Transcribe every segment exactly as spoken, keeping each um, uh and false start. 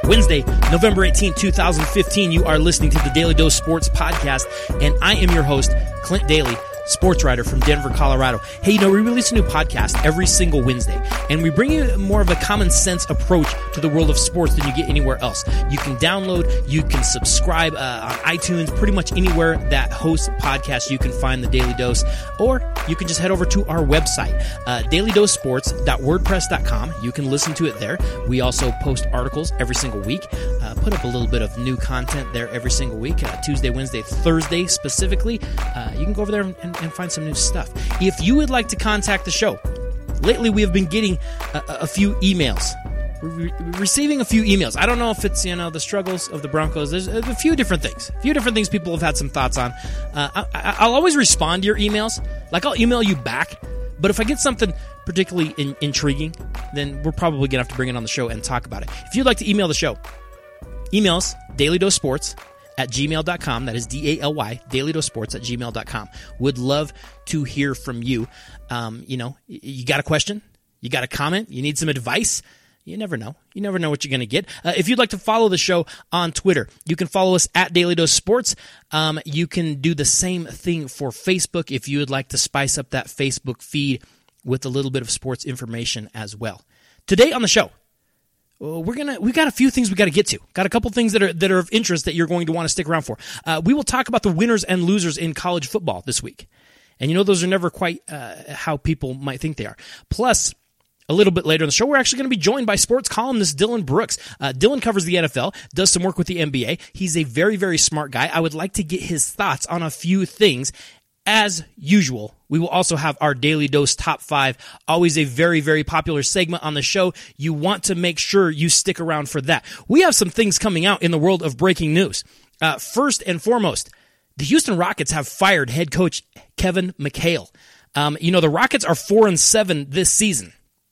Wednesday, November eighteenth, twenty fifteen. You are listening to the Daily Dose Sports Podcast, and I am your host, Clint Daly, sports writer from Denver, Colorado. Hey, you know, we release a new podcast every single Wednesday, and we bring you more of a common sense approach to the world of sports than you get anywhere else. You can download, you can subscribe uh, on iTunes, pretty much anywhere that hosts podcasts, you can find the Daily Dose, or you can just head over to our website, uh, daily dose sports dot wordpress dot com. You can listen to it there. We also post articles every single week, uh, put up a little bit of new content there every single week, uh, Tuesday, Wednesday, Thursday specifically. Uh, you can go over there and, and and find some new stuff. If you would like to contact the show, lately we have been getting a, a few emails. We're re- receiving a few emails. I don't know if it's, you know, the struggles of the Broncos. There's a few different things. A few different things people have had some thoughts on. Uh, I, I'll always respond to your emails. Like, I'll email you back. But if I get something particularly in, intriguing, then we're probably going to have to bring it on the show and talk about it. If you'd like to email the show, email us, dailydosesports at gmail dot com. That is D A L Y, dailydosesports at gmail dot com. Would love to hear from you. Um, you know, you got a question? You got a comment? You need some advice? You never know. You never know what you're going to get. Uh, if you'd like to follow the show on Twitter, you can follow us at Daily Dose Sports. Um, you can do the same thing for Facebook if you would like to spice up that Facebook feed with a little bit of sports information as well. Today on the show, We're gonna. We got a few things we got to get to. Got a couple things that are that are of interest that you're going to want to stick around for. Uh, we will talk about the winners and losers in college football this week, and you know those are never quite uh, how people might think they are. Plus, a little bit later in the show, we're actually going to be joined by sports columnist Dylan Brooks. Uh, Dylan covers the N F L, does some work with the N B A. He's a very very smart guy. I would like to get his thoughts on a few things. As usual, we will also have our Daily Dose Top five, always a very, very popular segment on the show. You want to make sure you stick around for that. We have some things coming out in the world of breaking news. Uh, first and foremost, the Houston Rockets have fired head coach Kevin McHale. Um, you know, the Rockets are four and seven this season.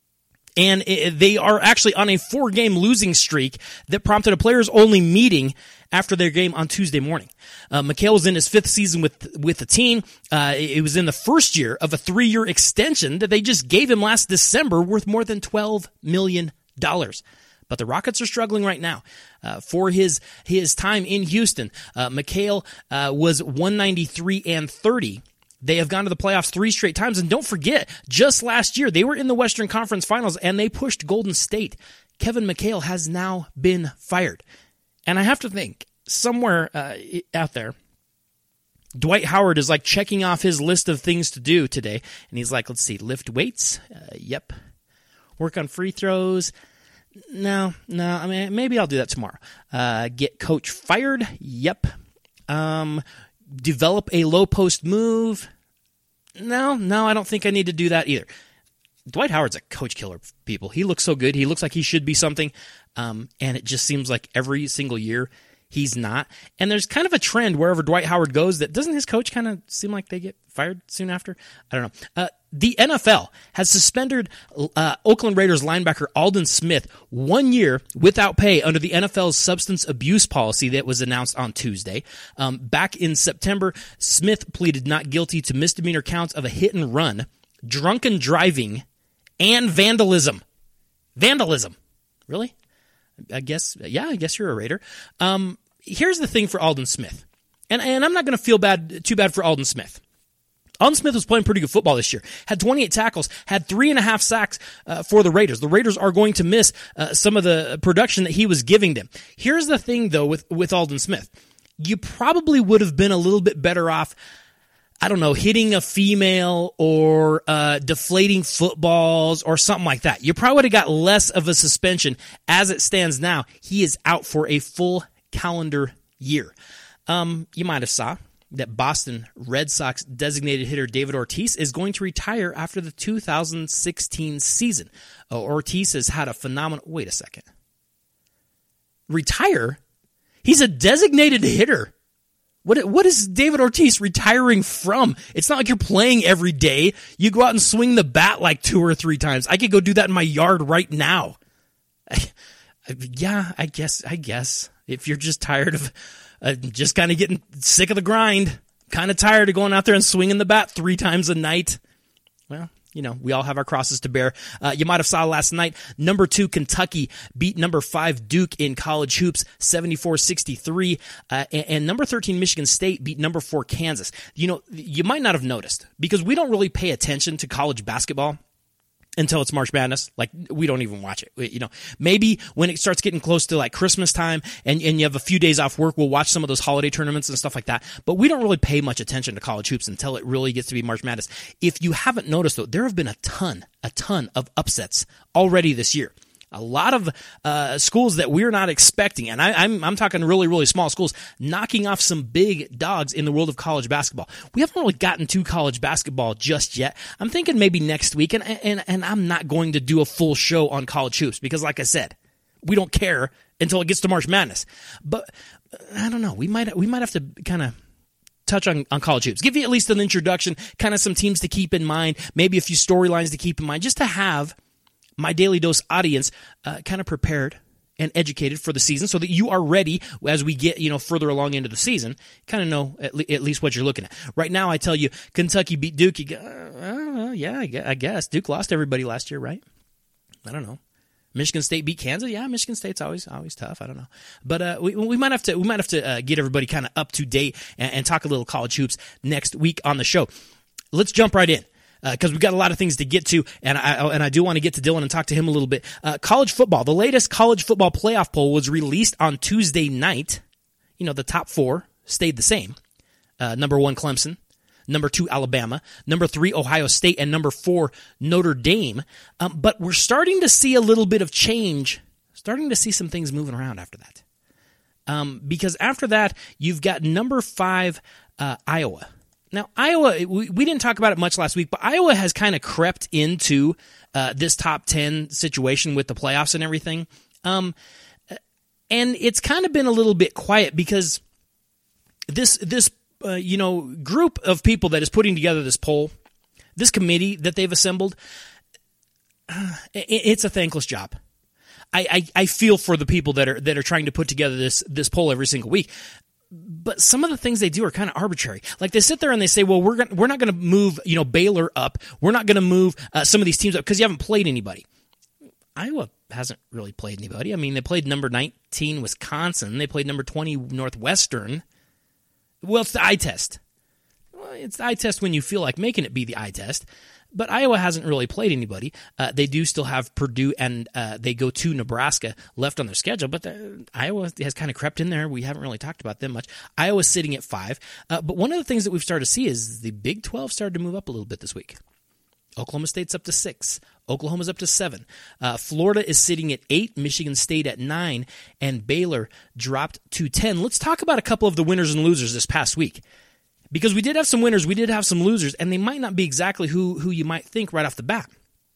And it, they are actually on a four-game losing streak that prompted a players-only meeting after their game on Tuesday morning. Uh, McHale was in his fifth season with with the team. Uh, it was in the first year of a three-year extension that they just gave him last December worth more than twelve million dollars. But the Rockets are struggling right now. Uh, for his his time in Houston, uh, McHale uh, was one ninety-three and thirty. They have gone to the playoffs three straight times. And don't forget, just last year, they were in the Western Conference Finals, and they pushed Golden State. Kevin McHale has now been fired. And I have to think, somewhere uh, out there, Dwight Howard is like checking off his list of things to do today. And he's like, let's see, lift weights? Uh, yep. Work on free throws? No, no. I mean, maybe I'll do that tomorrow. Uh, get coach fired? Yep. Um, develop a low post move? No, no, I don't think I need to do that either. Dwight Howard's a coach killer, people. He looks so good. He looks like he should be something. Um, and it just seems like every single year he's not. And there's kind of a trend wherever Dwight Howard goes that doesn't his coach kind of seem like they get fired soon after? I don't know. Uh, the N F L has suspended uh, Oakland Raiders linebacker Aldon Smith one year without pay under the N F L's substance abuse policy that was announced on Tuesday. Um, back in September, Smith pleaded not guilty to misdemeanor counts of a hit and run, drunken driving, and vandalism. Vandalism. Really? I guess, yeah, I guess you're a Raider. Um, here's the thing for Aldon Smith. And, and I'm not going to feel bad, too bad for Aldon Smith. Aldon Smith was playing pretty good football this year. Had twenty-eight tackles, had three and a half sacks uh, for the Raiders. The Raiders are going to miss uh, some of the production that he was giving them. Here's the thing, though, with, with Aldon Smith. You probably would have been a little bit better off, I don't know, hitting a female or uh, deflating footballs or something like that. You probably would have got less of a suspension. As it stands now, he is out for a full calendar year. Um, you might have saw that Boston Red Sox designated hitter David Ortiz is going to retire after the two thousand sixteen season. Oh, Ortiz has had a phenomenal... Wait a second. Retire? He's a designated hitter. What what is David Ortiz retiring from? It's not like you're playing every day. You go out and swing the bat like two or three times. I could go do that in my yard right now. I, I, yeah, I guess. I guess if you're just tired of uh, just kind of getting sick of the grind, kind of tired of going out there and swinging the bat three times a night, well, you know, we all have our crosses to bear. Uh, you might have saw last night, number two Kentucky beat number five Duke in college hoops, seventy-four sixty-three, uh, and, and number thirteen Michigan State beat number four Kansas. You know, you might not have noticed, because we don't really pay attention to college basketball until it's March Madness. Like, we don't even watch it. You know, maybe when it starts getting close to like Christmas time and, and you have a few days off work, we'll watch some of those holiday tournaments and stuff like that. But we don't really pay much attention to college hoops until it really gets to be March Madness. If you haven't noticed, though, there have been a ton, a ton of upsets already this year. A lot of uh, schools that we're not expecting, and I, I'm I'm talking really, really small schools, knocking off some big dogs in the world of college basketball. We haven't really gotten to college basketball just yet. I'm thinking maybe next week, and and and I'm not going to do a full show on college hoops because, like I said, we don't care until it gets to March Madness. But I don't know. We might we might have to kind of touch on, on college hoops. Give you at least an introduction, kind of some teams to keep in mind, maybe a few storylines to keep in mind, just to have my Daily Dose audience uh, kind of prepared and educated for the season so that you are ready as we get, you know, further along into the season, kind of know at, le- at least what you're looking at. Right now, I tell you, Kentucky beat Duke. You go, uh, yeah, I guess. Duke lost everybody last year, right? I don't know. Michigan State beat Kansas. Yeah, Michigan State's always always tough. I don't know, but uh, we we might have to we might have to uh, get everybody kind of up to date and, and talk a little college hoops next week on the show. Let's jump right in, because uh, we've got a lot of things to get to, and I and I do want to get to Dylan and talk to him a little bit. Uh, college football. The latest college football playoff poll was released on Tuesday night. You know, the top four stayed the same. Uh, number one, Clemson. Number two, Alabama. Number three, Ohio State. And number four, Notre Dame. Um, but we're starting to see a little bit of change, starting to see some things moving around after that. Um, because after that, you've got number five, uh, Iowa. Now, Iowa, we, we didn't talk about it much last week, but Iowa has kind of crept into uh, this top ten situation with the playoffs and everything. Um, and it's kind of been a little bit quiet because this this uh, you know group of people that is putting together this poll, this committee that they've assembled, uh, it, it's a thankless job. I, I, I feel for the people that are that are trying to put together this this poll every single week. But some of the things they do are kind of arbitrary. Like they sit there and they say, well, we're gonna, we're not going to move, you know, Baylor up. We're not going to move uh, some of these teams up because you haven't played anybody. Iowa hasn't really played anybody. I mean, they played number nineteen Wisconsin. They played number twenty Northwestern. Well, it's the eye test. Well, it's the eye test when you feel like making it be the eye test. But Iowa hasn't really played anybody. Uh, they do still have Purdue, and uh, they go to Nebraska left on their schedule. But the, Iowa has kind of crept in there. We haven't really talked about them much. Iowa's sitting at five. Uh, but one of the things that we've started to see is the Big twelve started to move up a little bit this week. Oklahoma State's up to six. Oklahoma's up to seven. Uh, Florida is sitting at eight. Michigan State at nine. And Baylor dropped to ten. Let's talk about a couple of the winners and losers this past week. Because we did have some winners, we did have some losers, and they might not be exactly who, who you might think right off the bat.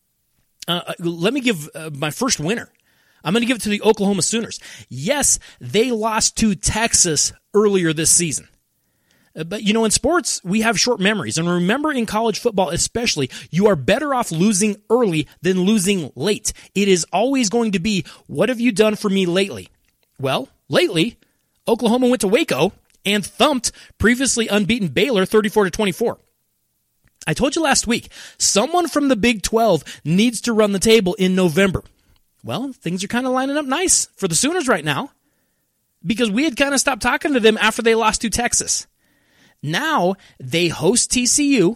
Uh, let me give uh, my first winner. I'm going to give it to the Oklahoma Sooners. Yes, they lost to Texas earlier this season. Uh, but, you know, in sports, we have short memories. And remember, in college football especially, you are better off losing early than losing late. It is always going to be, what have you done for me lately? Well, lately, Oklahoma went to Waco and thumped previously unbeaten Baylor thirty-four to twenty-four. I told you last week, someone from the Big twelve needs to run the table in November. Well, things are kind of lining up nice for the Sooners right now because we had kind of stopped talking to them after they lost to Texas. Now they host T C U.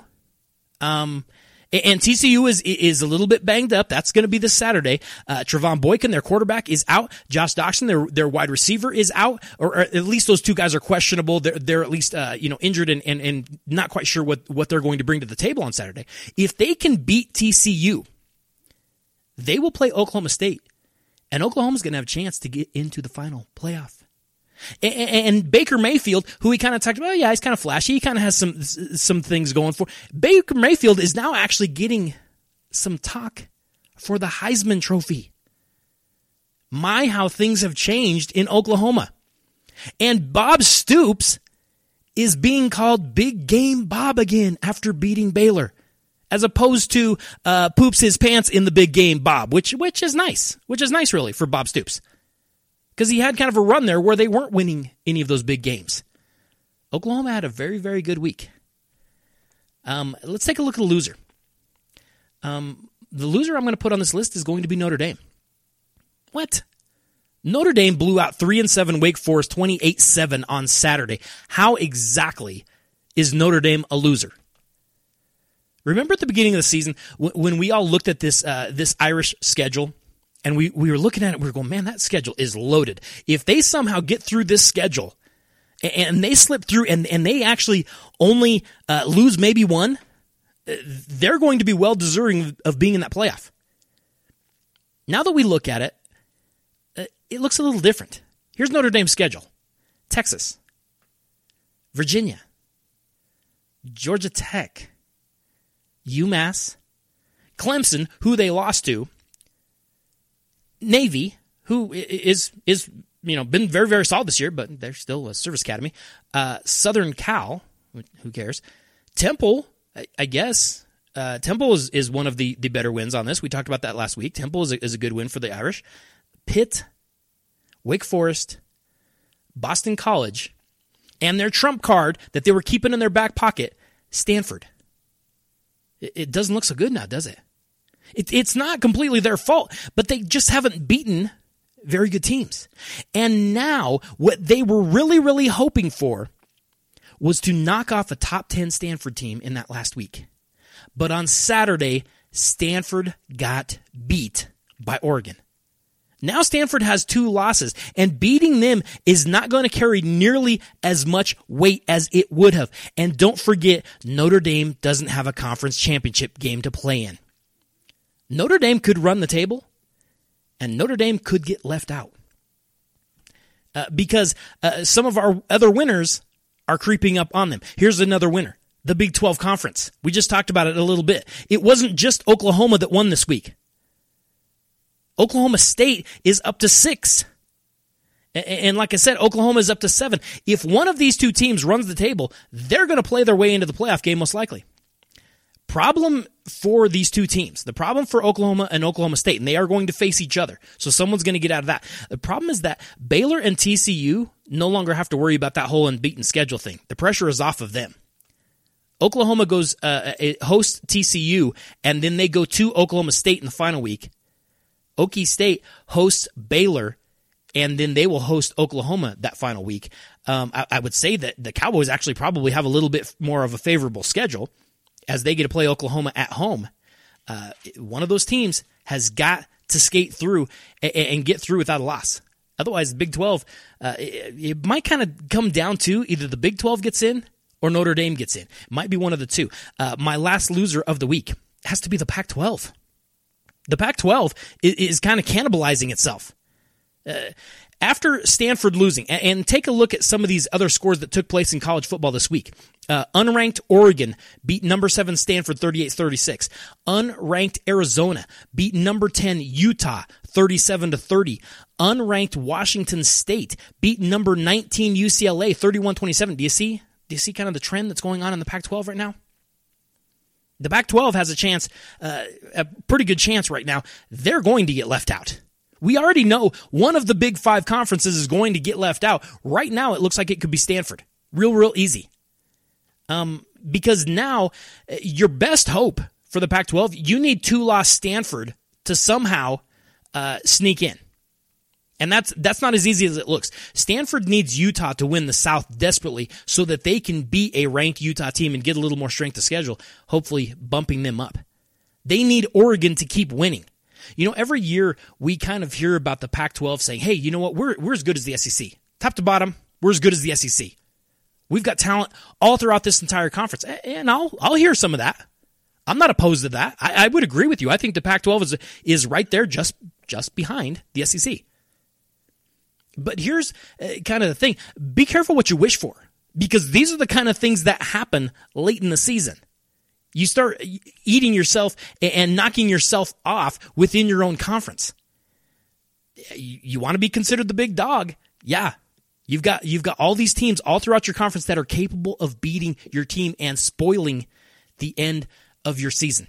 Um, And T C U is is a little bit banged up. That's going to be this Saturday. Uh, Trevon Boykin, their quarterback, is out. Josh Doctson, their their wide receiver, is out. Or, or at least those two guys are questionable. They're they're at least uh, you know injured and, and and not quite sure what what they're going to bring to the table on Saturday. If they can beat T C U, they will play Oklahoma State, and Oklahoma's going to have a chance to get into the final playoff. And, and Baker Mayfield, who we kind of talked about, oh, yeah, he's kind of flashy. He kind of has some some things going for. Baker Mayfield is now actually getting some talk for the Heisman Trophy. My, how things have changed in Oklahoma. And Bob Stoops is being called Big Game Bob again after beating Baylor, as opposed to uh, poops his pants in the big game Bob, which which is nice, which is nice really for Bob Stoops. Because he had kind of a run there where they weren't winning any of those big games. Oklahoma had a very, very good week. Um, let's take a look at the loser. Um, the loser I'm going to put on this list is going to be Notre Dame. What? Notre Dame blew out three and seven Wake Forest twenty-eight seven on Saturday. How exactly is Notre Dame a loser? Remember at the beginning of the season when we all looked at this uh, this Irish schedule and we, we were looking at it, we were going, man, that schedule is loaded. If they somehow get through this schedule and they slip through and, and they actually only uh, lose maybe one, they're going to be well deserving of being in that playoff. Now that we look at it, it looks a little different. Here's Notre Dame's schedule. Texas, Virginia, Georgia Tech, UMass, Clemson, who they lost to, Navy, who is is you know been very, very solid this year, but they're still a service academy, uh, Southern Cal, who cares, Temple, I, I guess. Uh, Temple is, is one of the, the better wins on this. We talked about that last week. Temple is a, is a good win for the Irish. Pitt, Wake Forest, Boston College, and their trump card that they were keeping in their back pocket, Stanford. It, it doesn't look so good now, does it? it? It's not completely their fault, but they just haven't beaten very good teams. And now what they were really, really hoping for was to knock off a top ten Stanford team in that last week. But on Saturday, Stanford got beat by Oregon. Now Stanford has two losses, and beating them is not going to carry nearly as much weight as it would have. And don't forget, Notre Dame doesn't have a conference championship game to play in. Notre Dame could run the table, and Notre Dame could get left out. Uh, because uh, some of our other winners are creeping up on them. Here's another winner, the Big twelve Conference. We just talked about it a little bit. It wasn't just Oklahoma that won this week. Oklahoma State is up to six. And like I said, Oklahoma is up to seven. If one of these two teams runs the table, they're going to play their way into the playoff game most likely. Problem for these two teams, the problem for Oklahoma and Oklahoma State, and they are going to face each other, so someone's going to get out of that. The problem is that Baylor and T C U no longer have to worry about that whole unbeaten schedule thing. The pressure is off of them. Oklahoma goes uh, hosts T C U, and then they go to Oklahoma State in the final week. Okie State hosts Baylor, and then they will host Oklahoma that final week. Um, I, I would say that the Cowboys actually probably have a little bit more of a favorable schedule as they get to play Oklahoma at home. Uh, one of those teams has got to skate through and, and get through without a loss. Otherwise, the Big twelve, uh, it, it might kind of come down to either the Big twelve gets in or Notre Dame gets in. It might be one of the two. Uh, my last loser of the week has to be the Pac twelve. The Pac twelve is, is kind of cannibalizing itself. Uh, after Stanford losing, and, and take a look at some of these other scores that took place in college football this week. Uh, unranked Oregon beat number seven Stanford thirty-eight thirty-six. Unranked Arizona beat number ten Utah thirty-seven to thirty. Unranked Washington State beat number nineteen U C L A thirty-one twenty-seven. Do you see? Do you see kind of the trend that's going on in the Pac twelve right now? The Pac twelve has a chance, uh, a pretty good chance right now. They're going to get left out. We already know one of the Big Five conferences is going to get left out. Right now, it looks like it could be Stanford. Real, real easy. Um, because now, your best hope for the Pac twelve, you need two-loss Stanford to somehow uh, sneak in. And that's that's not as easy as it looks. Stanford needs Utah to win the South desperately so that they can be a ranked Utah team and get a little more strength of schedule, hopefully bumping them up. They need Oregon to keep winning. You know, every year we kind of hear about the Pac twelve saying, hey, you know what, we're we're as good as the S E C. Top to bottom, we're as good as the S E C. We've got talent all throughout this entire conference. And I'll I'll hear some of that. I'm not opposed to that. I, I would agree with you. I think the Pac twelve is is right there just just behind the S E C. But here's uh, kind of the thing. Be careful what you wish for, because these are the kind of things that happen late in the season. You start eating yourself and knocking yourself off within your own conference. You, you want to be considered the big dog. Yeah. You've got, you've got all these teams all throughout your conference that are capable of beating your team and spoiling the end of your season.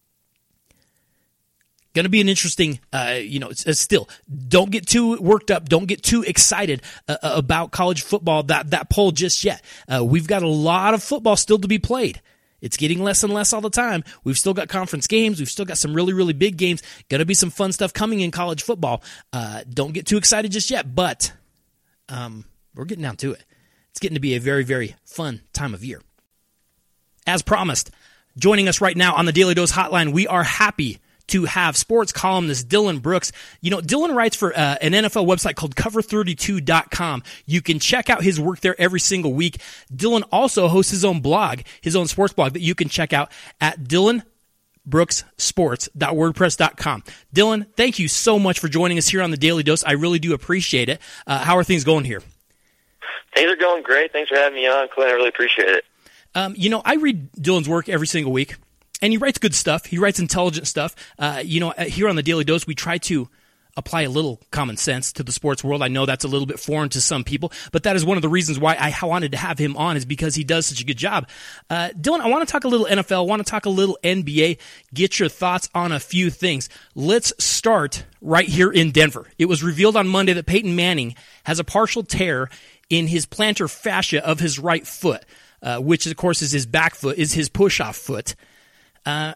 Going to be an interesting, uh, you know, it's, it's still, don't get too worked up. Don't get too excited uh, about college football, that, that poll just yet. Uh, we've got a lot of football still to be played. It's getting less and less all the time. We've still got conference games. We've still got some really, really big games. Going to be some fun stuff coming in college football. Uh, don't get too excited just yet, but um, we're getting down to it. It's getting to be a very, very fun time of year. As promised, joining us right now on the Daily Dose Hotline, we are happy to have sports columnist Dylan Brooks. You know, Dylan writes for uh, an N F L website called cover thirty-two dot com. You can check out his work there every single week. Dylan also hosts his own blog, his own sports blog that you can check out at dylan brooks sports dot wordpress dot com. Dylan, thank you so much for joining us here on the Daily Dose. I really do appreciate it. Uh, how are things going here? Things are going great. Thanks for having me on, Clint. I really appreciate it. Um, you know, I read Dylan's work every single week. And he writes good stuff. He writes intelligent stuff. Uh, you know, here on the Daily Dose, we try to apply a little common sense to the sports world. I know that's a little bit foreign to some people, but that is one of the reasons why I wanted to have him on, is because he does such a good job. Uh, Dylan, I want to talk a little N F L. I want to talk a little N B A. Get your thoughts on a few things. Let's start right here in Denver. It was revealed on Monday that Peyton Manning has a partial tear in his plantar fascia of his right foot, uh, which, of course, is his back foot, is his push-off foot. Uh,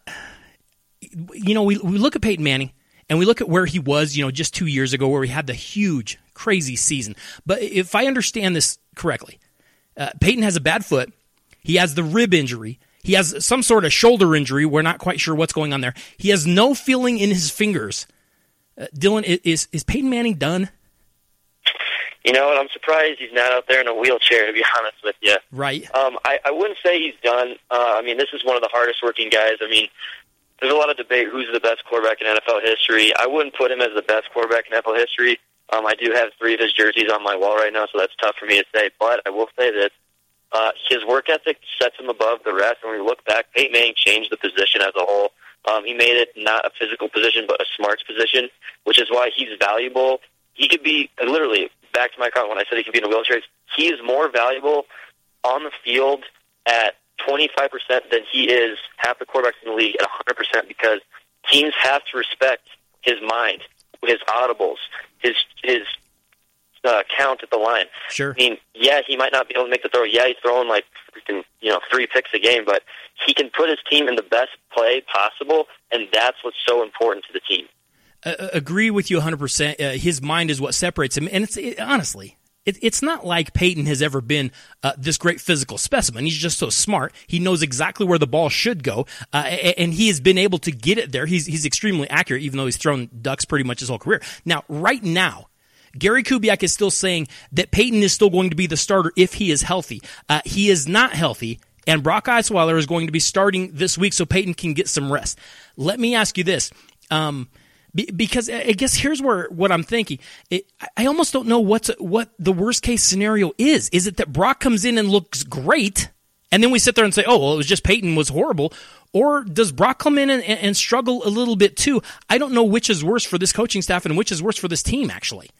you know, we we look at Peyton Manning, and we look at where he was, you know, just two years ago, where he had the huge, crazy season. But if I understand this correctly, uh, Peyton has a bad foot. He has the rib injury. He has some sort of shoulder injury. We're not quite sure what's going on there. He has no feeling in his fingers. Uh, Dylan, is is Peyton Manning done? You know what? I'm surprised he's not out there in a wheelchair, to be honest with you. Right. Um, I, I wouldn't say he's done. Uh, I mean, this is one of the hardest working guys. I mean, there's a lot of debate who's the best quarterback in N F L history. I wouldn't put him as the best quarterback in N F L history. Um, I do have three of his jerseys on my wall right now, so that's tough for me to say. But I will say this. Uh, his work ethic sets him above the rest. And when we look back, Peyton Manning changed the position as a whole. Um, he made it not a physical position, but a smarts position, which is why he's valuable. He could be, literally, back to my comment when I said he could be in a wheelchair, he is more valuable on the field at twenty-five percent than he is half the quarterbacks in the league at one hundred percent, because teams have to respect his mind, his audibles, his his uh, count at the line. Sure. I mean, yeah, he might not be able to make the throw. Yeah, he's throwing like freaking, you know, three picks a game, but he can put his team in the best play possible, and that's what's so important to the team. Uh, agree with you one hundred percent. Uh, his mind is what separates him. And it's it, honestly, it, it's not like Peyton has ever been uh, this great physical specimen. He's just so smart. He knows exactly where the ball should go, uh, and he has been able to get it there. He's, he's extremely accurate, even though he's thrown ducks pretty much his whole career. Now, right now, Gary Kubiak is still saying that Peyton is still going to be the starter if he is healthy. Uh, he is not healthy, and Brock Osweiler is going to be starting this week so Peyton can get some rest. Let me ask you this. Um, Because I guess here's where what I'm thinking. It, I almost don't know what's what the worst case scenario is. Is it that Brock comes in and looks great, and then we sit there and say, "Oh, well, it was just Peyton was horrible," or does Brock come in and, and struggle a little bit too? I don't know which is worse for this coaching staff and which is worse for this team. Actually,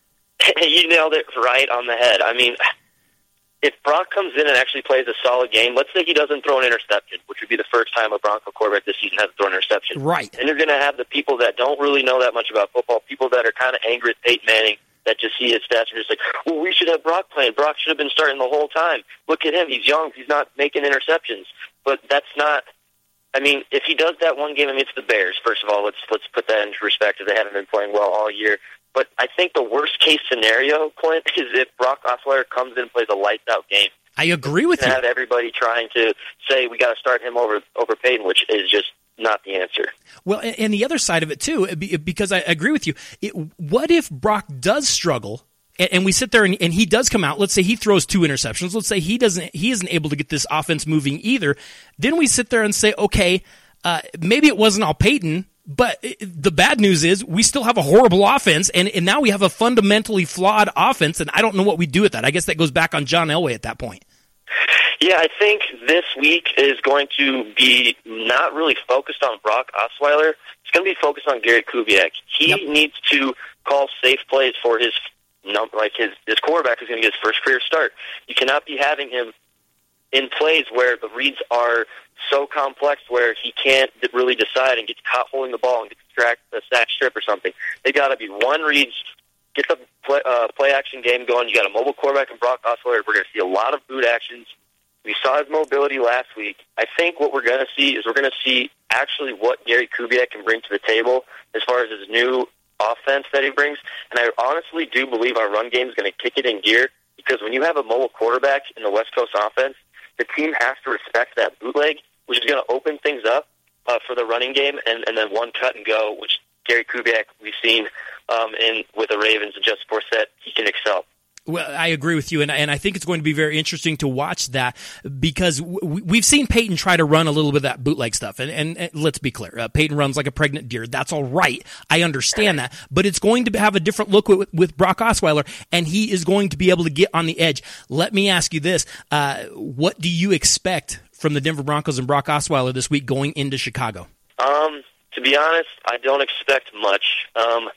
you nailed it right on the head. I mean, if Brock comes in and actually plays a solid game, let's say he doesn't throw an interception, which would be the first time a Bronco quarterback this season has thrown an interception. Right. And you're going to have the people that don't really know that much about football, people that are kind of angry at Peyton Manning, that just see his stats and just like, well, we should have Brock playing. Brock should have been starting the whole time. Look at him. He's young. He's not making interceptions. But that's not – I mean, if he does that one game, I mean, it's the Bears, first of all. Let's let's put that into perspective. They haven't been playing well all year. But I think the worst-case scenario, Clint, is if Brock Osweiler comes in and plays a lights-out game. I agree with you. Have everybody trying to say we got to start him over over Peyton, which is just not the answer. Well, and the other side of it too, because I agree with you. It, what if Brock does struggle, and we sit there and, and he does come out? Let's say he throws two interceptions. Let's say he doesn't, he isn't able to get this offense moving either. Then we sit there and say, okay, uh, maybe it wasn't all Peyton. But the bad news is we still have a horrible offense, and, and now we have a fundamentally flawed offense, and I don't know what we do with that. I guess that goes back on John Elway at that point. Yeah, I think this week is going to be not really focused on Brock Osweiler. It's going to be focused on Gary Kubiak. He yep. needs to call safe plays for his like his, his quarterback who's going to get his first career start. You cannot be having him in plays where the reads are so complex where he can't really decide and gets caught holding the ball and gets tracked a sack strip or something. They got to be one reads, get the play, uh, play action game going. You got a mobile quarterback in Brock Osweiler. We're going to see a lot of boot actions. We saw his mobility last week. I think what we're going to see is we're going to see actually what Gary Kubiak can bring to the table as far as his new offense that he brings. And I honestly do believe our run game is going to kick it in gear, because when you have a mobile quarterback in the West Coast offense, the team has to respect that bootleg, which is going to open things up uh, for the running game, and, and then one cut and go, which Gary Kubiak, we've seen um, in with the Ravens and Justin Forsett, he can excel. Well, I agree with you, and, and I think it's going to be very interesting to watch that, because w- we've seen Peyton try to run a little bit of that bootleg stuff, and, and, and let's be clear, uh, Peyton runs like a pregnant deer. That's all right. I understand that, but it's going to have a different look with, with Brock Osweiler, and he is going to be able to get on the edge. Let me ask you this. Uh, what do you expect from the Denver Broncos and Brock Osweiler this week going into Chicago? Um, to be honest, I don't expect much. Um,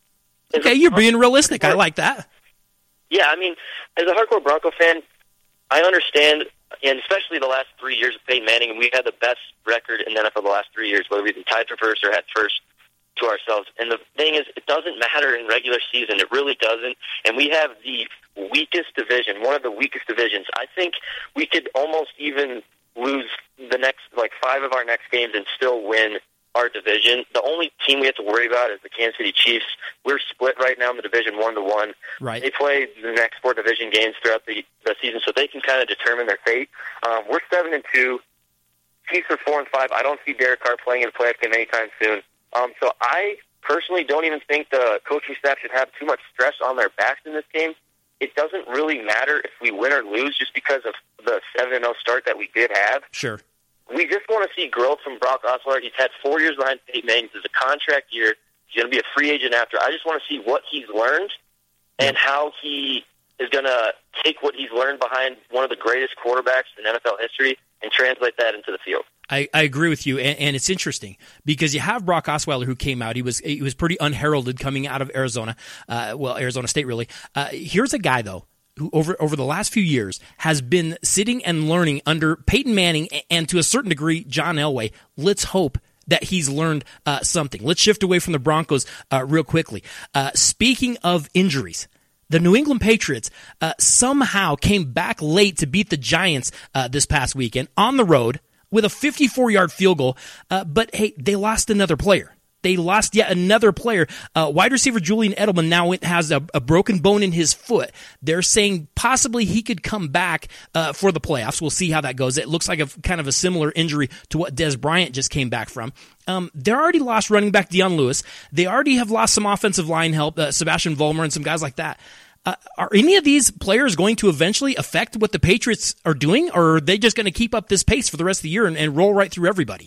okay, you're being realistic. I like that. Yeah, I mean, as a hardcore Bronco fan, I understand, and especially the last three years of Peyton Manning, and we've had the best record in the N F L the last three years, whether we've been tied for first or had first to ourselves. And the thing is, it doesn't matter in regular season. It really doesn't. And we have the weakest division, one of the weakest divisions. I think we could almost even lose the next, like, five of our next games and still win our division. The only team we have to worry about is the Kansas City Chiefs. We're split right now in the division one to one. Right. They play the next four division games throughout the, the season, so they can kind of determine their fate. Um, we're seven and two. Chiefs are four and five. I don't see Derek Carr playing in a playoff game anytime soon. Um, so I personally don't even think the coaching staff should have too much stress on their backs in this game. It doesn't really matter if we win or lose, just because of the seven and oh start that we did have. Sure. We just want to see growth from Brock Osweiler. He's had four years behind Peyton Manning. This is a contract year. He's going to be a free agent after. I just want to see what he's learned and how he is going to take what he's learned behind one of the greatest quarterbacks in N F L history and translate that into the field. I, I agree with you, and, and it's interesting because you have Brock Osweiler, who came out. He was he was pretty unheralded coming out of Arizona, uh, well, Arizona State, really. Uh, here's a guy, though, who over over the last few years has been sitting and learning under Peyton Manning and, to a certain degree, John Elway. Let's hope that he's learned uh, something. Let's shift away from the Broncos uh, real quickly. Uh, speaking of injuries, the New England Patriots uh, somehow came back late to beat the Giants uh, this past weekend on the road with a fifty-four-yard field goal, uh, but hey, they lost another player. They lost yet another player. Uh, wide receiver Julian Edelman now has a, a broken bone in his foot. They're saying possibly he could come back uh, for the playoffs. We'll see how that goes. It looks like a kind of a similar injury to what Dez Bryant just came back from. Um, they're already lost running back Dion Lewis. They already have lost some offensive line help, uh, Sebastian Vollmer and some guys like that. Uh, are any of these players going to eventually affect what the Patriots are doing, or are they just going to keep up this pace for the rest of the year and, and roll right through everybody?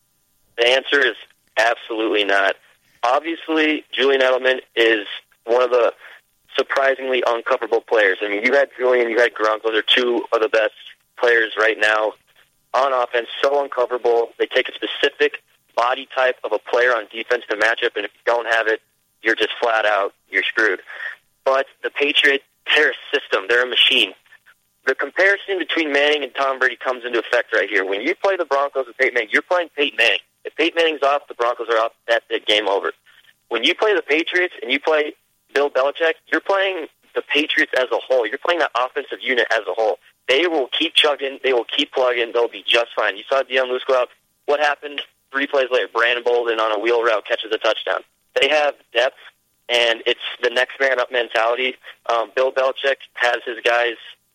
The answer is absolutely not. Obviously, Julian Edelman is one of the surprisingly uncoverable players. I mean, you had Julian, you had Gronk. Those are two of the best players right now on offense, so uncoverable. They take a specific body type of a player on defense to match up, and if you don't have it, you're just flat out, you're screwed. But the Patriots, they're a system. They're a machine. The comparison between Manning and Tom Brady comes into effect right here. When you play the Broncos with Peyton Manning, you're playing Peyton Manning. If Peyton Manning's off, the Broncos are off. That's it. Game over. When you play the Patriots and you play Bill Belichick, you're playing the Patriots as a whole. You're playing that offensive unit as a whole. They will keep chugging. They will keep plugging. They'll be just fine. You saw Dion Lewis go out. What happened three plays later? Brandon Bolden on a wheel route catches a touchdown. They have depth. And it's the next man up mentality. Um, Bill Belichick has his guys'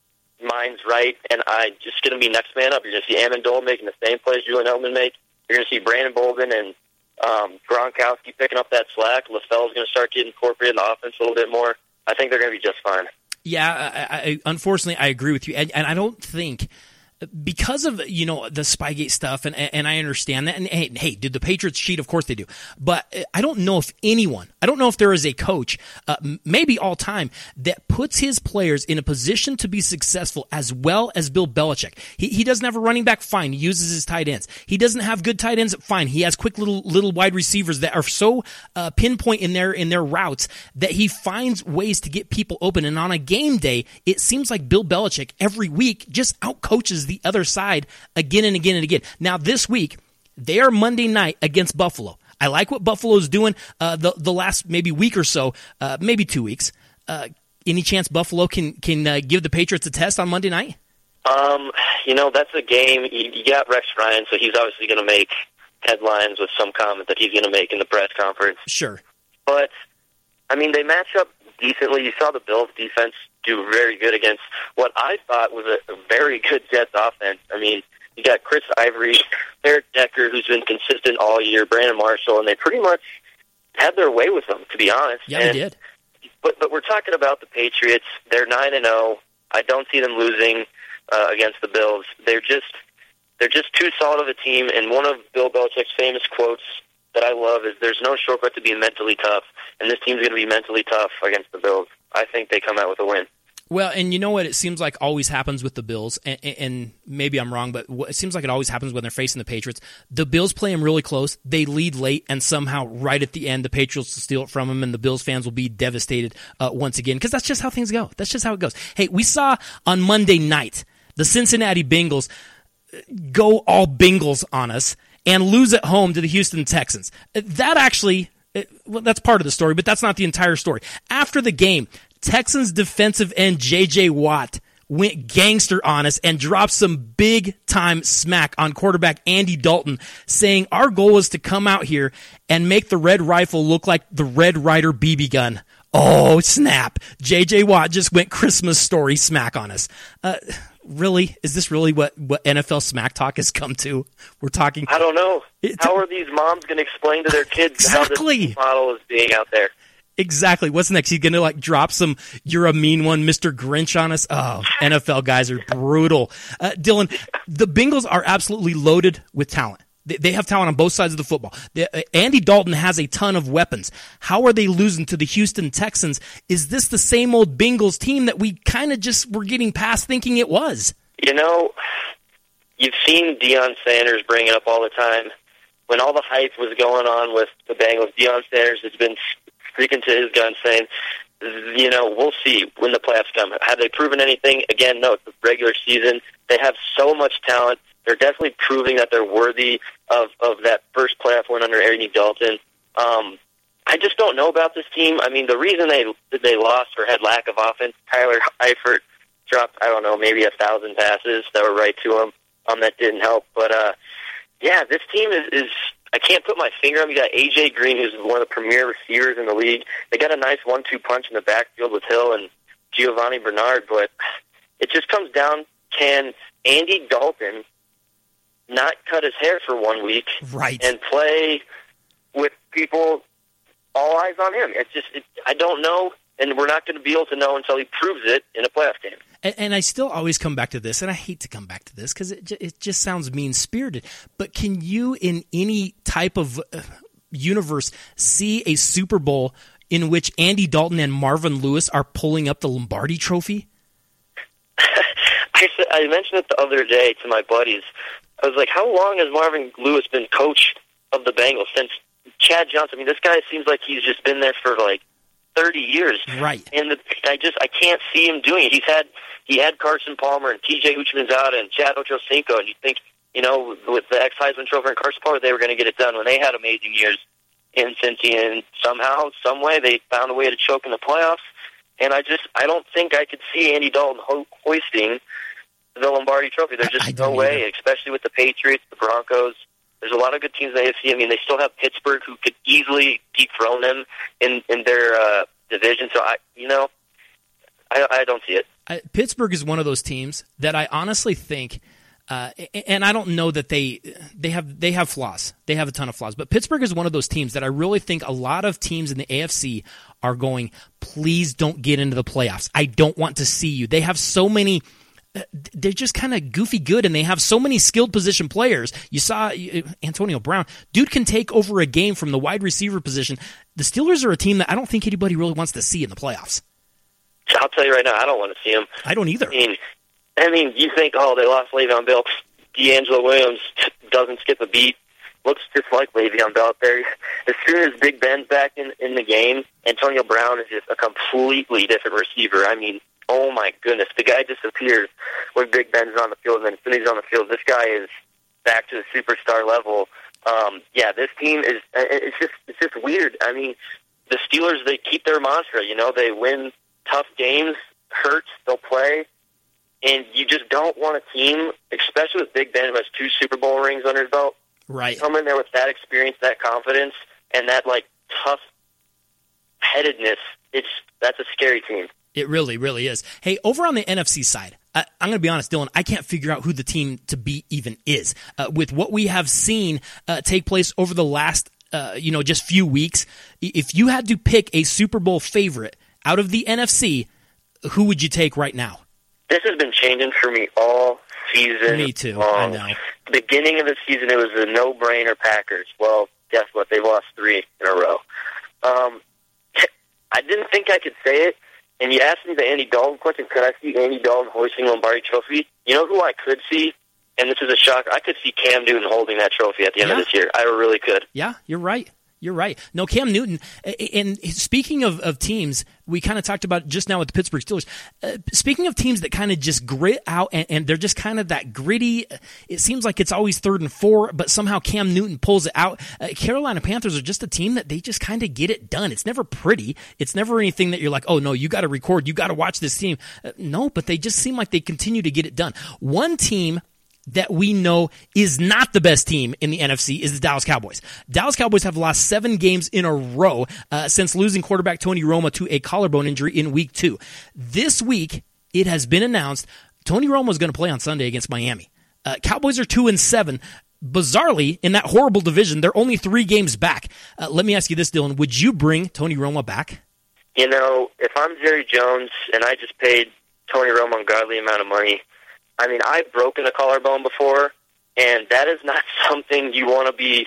minds right, and I just going to be next man up. You're going to see Amendola making the same plays Julian Edelman make. You're going to see Brandon Bolden and um, Gronkowski picking up that slack. LaFell's going to start getting incorporated in the offense a little bit more. I think they're going to be just fine. Yeah, I, I, unfortunately, I agree with you, and, and I don't think. Because of, you know, the Spygate stuff, and and I understand that, and hey, hey, did the Patriots cheat? Of course they do. But I don't know if anyone, I don't know if there is a coach, uh, maybe all time, that puts his players in a position to be successful as well as Bill Belichick. He he doesn't have a running back, fine. He uses his tight ends. He doesn't have good tight ends, fine. He has quick little little wide receivers that are so uh, pinpoint in their in their routes that he finds ways to get people open. And on a game day, it seems like Bill Belichick every week just outcoaches the other side again and again and again. Now this week, they are Monday night against Buffalo. I like what Buffalo's doing uh, the the last maybe week or so, uh, maybe two weeks. Uh, any chance Buffalo can can uh, give the Patriots a test on Monday night? Um, you know, that's a game. You, you got Rex Ryan, so he's obviously going to make headlines with some comment that he's going to make in the press conference. Sure. But, I mean, they match up decently. You saw the Bills' defense do very good against what I thought was a, a very good Jets offense. I mean, you got Chris Ivory, Eric Decker, who's been consistent all year, Brandon Marshall, and they pretty much had their way with them, to be honest. Yeah, and, they did. But, but we're talking about the Patriots. They're nine and oh. I don't see them losing uh, against the Bills. They're just they're just too solid of a team, and one of Bill Belichick's famous quotes that I love is, "There's no shortcut to being mentally tough," and this team's going to be mentally tough against the Bills. I think they come out with a win. Well, and you know what it seems like always happens with the Bills, and, and maybe I'm wrong, but it seems like it always happens when they're facing the Patriots. The Bills play them really close. They lead late, and somehow right at the end, the Patriots will steal it from them, and the Bills fans will be devastated uh, once again, because that's just how things go. That's just how it goes. Hey, we saw on Monday night the Cincinnati Bengals go all Bengals on us and lose at home to the Houston Texans. That actually, well, that's part of the story, but that's not the entire story. After the game, Texans defensive end J J. Watt went gangster on us and dropped some big-time smack on quarterback Andy Dalton, saying our goal was to come out here and make the Red Rifle look like the Red Ryder B B gun. Oh, snap. J J. Watt just went Christmas story smack on us. Uh, really? Is this really what, what N F L smack talk has come to? We're talking... I don't know. It's, how are these moms going to explain to their kids exactly. how this model is being out there? Exactly. What's next? He's going to like drop some "you're a mean one, Mister Grinch" on us? Oh, N F L guys are brutal. Uh, Dylan, the Bengals are absolutely loaded with talent. They, they have talent on both sides of the football. They, uh, Andy Dalton has a ton of weapons. How are they losing to the Houston Texans? Is this the same old Bengals team that we kind of just were getting past thinking it was? You know, you've seen Deion Sanders bring it up all the time. When all the hype was going on with the Bengals, Deion Sanders has been sticking to his gun, saying, you know, we'll see when the playoffs come. Have they proven anything? Again, no, it's the regular season. They have so much talent. They're definitely proving that they're worthy of, of that first playoff win under Andy Dalton. Um, I just don't know about this team. I mean, the reason they they lost or had lack of offense, Tyler Eifert dropped, I don't know, maybe a thousand passes that were right to him. Um, that didn't help. But, uh, yeah, this team is, is – I can't put my finger on it. You got A J. Green, who's one of the premier receivers in the league. They got a nice one two punch in the backfield with Hill and Giovanni Bernard, but it just comes down, can Andy Dalton not cut his hair for one week right. and play with people, all eyes on him? It's just, it, I don't know, and we're not going to be able to know until he proves it in a playoff game. And, and I still always come back to this, and I hate to come back to this because it, it just sounds mean-spirited. But can you, in any type of uh, universe, see a Super Bowl in which Andy Dalton and Marvin Lewis are pulling up the Lombardi Trophy? I, I mentioned it the other day to my buddies. I was like, how long has Marvin Lewis been coach of the Bengals? Since Chad Johnson. I mean, this guy seems like he's just been there for, like, thirty years. Right. And the, I just, I can't see him doing it. He's had, he had Carson Palmer and T J Uchmanzada and Chad Ochocinco, and you think, you know, with the ex-Heisman Trophy and Carson Palmer, they were going to get it done when they had amazing years in Cincy, and somehow, some way, they found a way to choke in the playoffs. And I just, I don't think I could see Andy Dalton ho- hoisting the Lombardi Trophy. There's just no way, either. Especially with the Patriots, the Broncos. There's a lot of good teams in the A F C. I mean, they still have Pittsburgh, who could easily dethrone them in in their uh, division. So I, you know, I, I don't see it. I, Pittsburgh is one of those teams that I honestly think, uh, and I don't know that they they have they have flaws. They have a ton of flaws. But Pittsburgh is one of those teams that I really think a lot of teams in the A F C are going, please don't get into the playoffs. I don't want to see you. They have so many. They're just kind of goofy good, and they have so many skilled position players. You saw Antonio Brown. Dude can take over a game from the wide receiver position. The Steelers are a team that I don't think anybody really wants to see in the playoffs. I'll tell you right now, I don't want to see them. I don't either. I mean, I mean you think, oh, they lost Le'Veon Bell. D'Angelo Williams doesn't skip a beat. Looks just like Le'Veon Bell out there. As soon as Big Ben's back in, in the game, Antonio Brown is just a completely different receiver. I mean, oh my goodness, the guy disappears when Big Ben's on the field, and then as soon as he's on the field, this guy is back to the superstar level. Um, yeah, this team is, it's just, it's just weird. I mean, the Steelers, they keep their mantra, you know, they win tough games, hurt, they'll play, And you just don't want a team, especially with Big Ben, who has two Super Bowl rings under his belt, right, come in there with that experience, that confidence, and that like tough-headedness. It's that's a scary team. It really, really is. Hey, over on the N F C side, I, I'm going to be honest, Dylan, I can't figure out who the team to beat even is. Uh, with what we have seen uh, take place over the last, uh, you know, just few weeks, if you had to pick a Super Bowl favorite out of the N F C, who would you take right now? This has been changing for me all season. Me too, long. I know. Beginning of the season, it was the no-brainer Packers. Well, guess what? They lost three in a row. Um, I didn't think I could say it. And you asked me the Andy Dalton question, could I see Andy Dalton hoisting Lombardi Trophy? You know who I could see? And this is a shock. I could see Cam Newton holding that trophy at the end yeah. of this year. I really could. Yeah, you're right. You're right. No, Cam Newton, and speaking of, of teams, we kind of talked about just now with the Pittsburgh Steelers. Uh, speaking of teams that kind of just grit out, and, and they're just kind of that gritty, it seems like it's always third and four, but somehow Cam Newton pulls it out. Uh, Carolina Panthers are just a team that they just kind of get it done. It's never pretty. It's never anything that you're like, oh, no, you got to record. You got to watch this team. Uh, no, but they just seem like they continue to get it done. One team that we know is not the best team in the N F C is the Dallas Cowboys. Dallas Cowboys have lost seven games in a row uh, since losing quarterback Tony Romo to a collarbone injury in week two. This week, it has been announced Tony Romo is going to play on Sunday against Miami. Uh, Cowboys are two and seven. Bizarrely, in that horrible division, they're only three games back. Uh, let me ask you this, Dylan. Would you bring Tony Romo back? You know, if I'm Jerry Jones and I just paid Tony Romo an ungodly amount of money, I mean, I've broken a collarbone before, and that is not something you want to be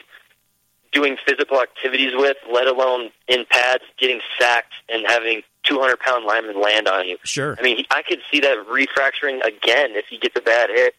doing physical activities with, let alone in pads, getting sacked, and having two hundred pound linemen land on you. Sure. I mean, I could see that refracturing again if he gets a bad hit.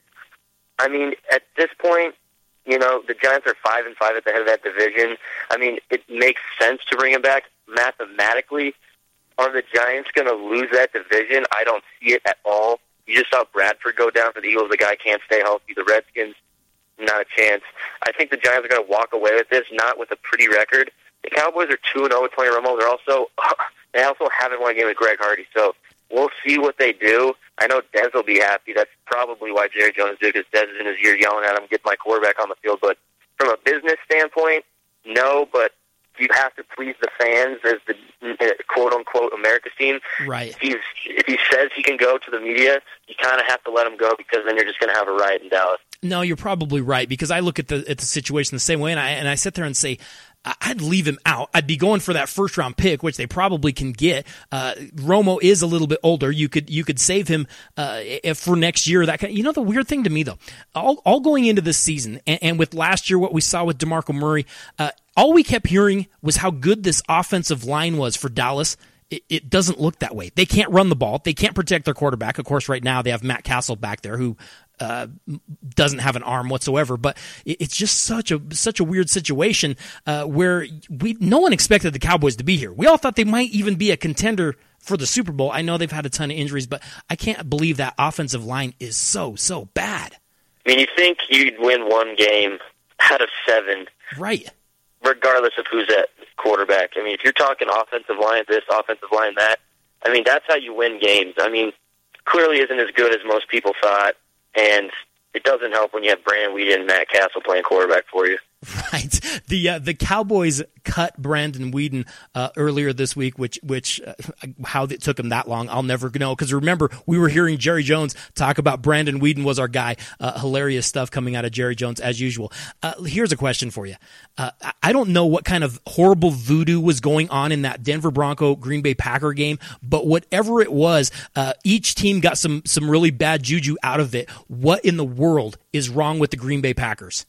I mean, at this point, you know, the Giants are five and five at the head of that division. I mean, it makes sense to bring him back mathematically. Are the Giants going to lose that division? I don't see it at all. You just saw Bradford go down for the Eagles. The guy can't stay healthy. The Redskins, not a chance. I think the Giants are going to walk away with this, not with a pretty record. The Cowboys are two and oh with Tony Romo. They're also, they also haven't won a game with Greg Hardy. So we'll see what they do. I know Dez will be happy. That's probably why Jerry Jones did, because Dez is in his ear yelling at him, get my quarterback on the field. But from a business standpoint, no, but you have to please the fans as the quote-unquote America's team. Right. If, he's, if he says he can go to the media, you kind of have to let him go, because then you're just going to have a riot in Dallas. No, you're probably right, because I look at the at the situation the same way, and I and I sit there and say, I'd leave him out. I'd be going for that first round pick, which they probably can get. Uh, Romo is a little bit older. You could you could save him uh, if for next year. That kind of, you know, the weird thing to me though, all all going into this season, and, and with last year what we saw with DeMarco Murray, uh, all we kept hearing was how good this offensive line was for Dallas. It, it doesn't look that way. They can't run the ball. They can't protect their quarterback. Of course, right now they have Matt Castle back there, who uh, doesn't have an arm whatsoever. But it, it's just such a such a weird situation uh, where we no one expected the Cowboys to be here. We all thought they might even be a contender for the Super Bowl. I know they've had a ton of injuries, but I can't believe that offensive line is so so bad. I mean, you think you'd win one game out of seven, right? Regardless of who's at quarterback. I mean, if you're talking offensive line this, offensive line that, I mean, that's how you win games. I mean, clearly isn't as good as most people thought, and it doesn't help when you have Brandon Weeden and Matt Castle playing quarterback for you. Right. The uh, the Cowboys cut Brandon Weeden uh, earlier this week, which which uh, how it took him that long, I'll never know. Because remember, we were hearing Jerry Jones talk about Brandon Weeden was our guy. Uh, hilarious stuff coming out of Jerry Jones as usual. Uh, here's a question for you. Uh, I don't know what kind of horrible voodoo was going on in that Denver Bronco Green Bay Packer game, but whatever it was, uh, each team got some some really bad juju out of it. What in the world is wrong with the Green Bay Packers?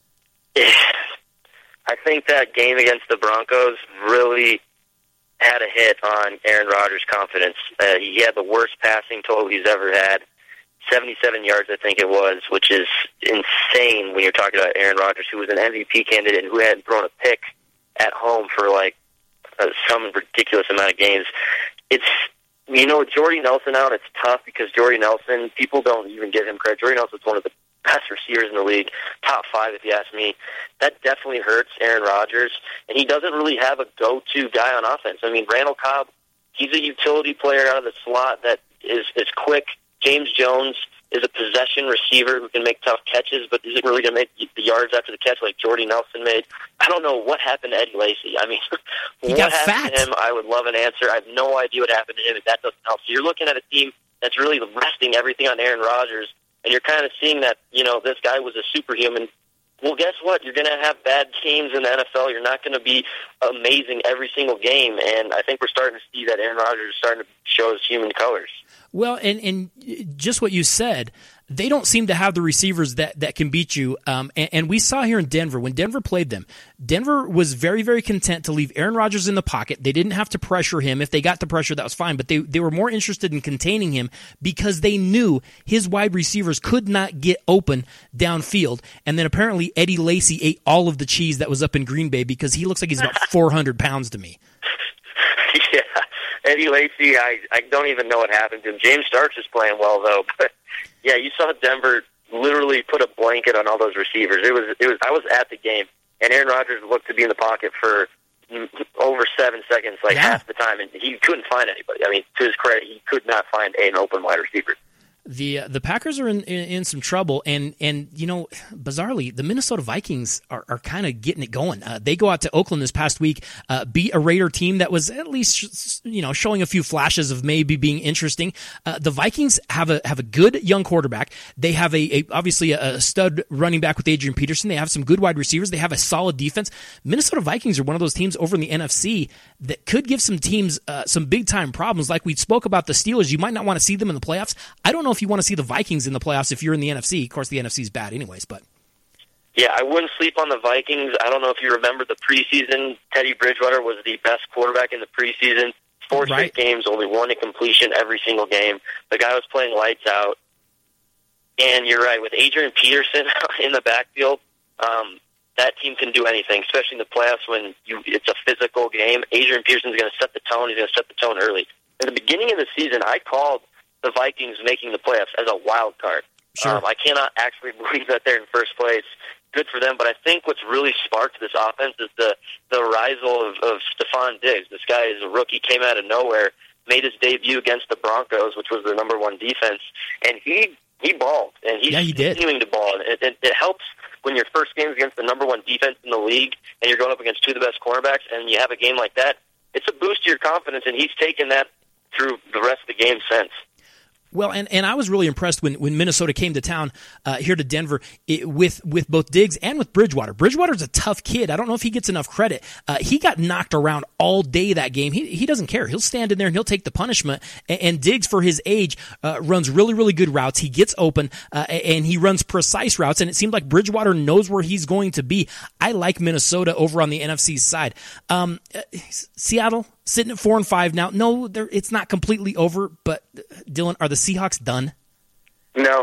I think that game against the Broncos really had a hit on Aaron Rodgers' confidence. Uh, he had the worst passing total he's ever had, seventy-seven yards, I think it was, which is insane when you're talking about Aaron Rodgers, who was an M V P candidate and who hadn't thrown a pick at home for like uh, some ridiculous amount of games. It's, you know, with Jordy Nelson out, it's tough because Jordy Nelson, people don't even give him credit. Jordy Nelson's one of the best receivers in the league, top five if you ask me. That definitely hurts Aaron Rodgers, and he doesn't really have a go-to guy on offense. I mean, Randall Cobb, he's a utility player out of the slot that is, is quick. James Jones is a possession receiver who can make tough catches, but isn't really going to make the yards after the catch like Jordy Nelson made. I don't know what happened to Eddie Lacy. I mean, he what got happened fat. to him? I would love an answer. I have no idea what happened to him, and that doesn't help. So you're looking at a team that's really resting everything on Aaron Rodgers, and you're kind of seeing that, you know, this guy was a superhuman. Well, guess what? You're going to have bad teams in the N F L. You're not going to be amazing every single game, and I think we're starting to see that Aaron Rodgers is starting to show his human colors. Well, and, and just what you said, they don't seem to have the receivers that, that can beat you. Um, and, and we saw here in Denver, when Denver played them, Denver was very, very content to leave Aaron Rodgers in the pocket. They didn't have to pressure him. If they got the pressure, that was fine. But they, they were more interested in containing him because they knew his wide receivers could not get open downfield. And then apparently Eddie Lacy ate all of the cheese that was up in Green Bay because he looks like he's about four hundred pounds to me. Yeah, Eddie Lacy, I, I don't even know what happened to him. James Starks is playing well, though. But, yeah, you saw Denver literally put a blanket on all those receivers. It was, it was. I was at the game, and Aaron Rodgers looked to be in the pocket for over seven seconds, like yeah. half the time, and he couldn't find anybody. I mean, to his credit, he could not find an open wide receiver. The uh, the Packers are in, in, in some trouble, and, and you know, bizarrely, the Minnesota Vikings are, are kind of getting it going. Uh, they go out to Oakland this past week, uh, beat a Raider team that was at least, you know, showing a few flashes of maybe being interesting. Uh, the Vikings have a have a good young quarterback. They have a, a obviously a stud running back with Adrian Peterson. They have some good wide receivers. They have a solid defense. Minnesota Vikings are one of those teams over in the N F C that could give some teams uh, some big time problems. Like we spoke about the Steelers, you might not want to see them in the playoffs. I don't know if you want to see the Vikings in the playoffs if you're in the N F C. Of course, the N F C is bad anyways, but yeah, I wouldn't sleep on the Vikings. I don't know if you remember the preseason. Teddy Bridgewater was the best quarterback in the preseason. Four straight right. games, only one incompletion every single game. The guy was playing lights out. And you're right, with Adrian Peterson in the backfield, um, that team can do anything, especially in the playoffs when you, it's a physical game. Adrian Peterson's going to set the tone. He's going to set the tone early. In the beginning of the season, I called the Vikings making the playoffs as a wild card. Sure. Um, I cannot actually believe that they're in first place. Good for them, but I think what's really sparked this offense is the the risal of, of Stephon Diggs. This guy is a rookie, came out of nowhere, made his debut against the Broncos, which was the number one defense, and he he balled, and he's yeah, he did. continuing to ball. And it, it, it helps when your first game is against the number one defense in the league, and you're going up against two of the best cornerbacks, and you have a game like that. It's a boost to your confidence, and he's taken that through the rest of the game since. Well, and, and I was really impressed when, when Minnesota came to town uh, here to Denver it, with with both Diggs and with Bridgewater. Bridgewater's a tough kid. I don't know if he gets enough credit. Uh, he got knocked around all day that game. He he doesn't care. He'll stand in there and he'll take the punishment. And, and Diggs, for his age, uh, runs really, really good routes. He gets open, uh, and he runs precise routes. And it seemed like Bridgewater knows where he's going to be. I like Minnesota over on the N F C side. Um, uh, Seattle, sitting at four and five now. No, it's not completely over. But Dylan, are the Seahawks done? No,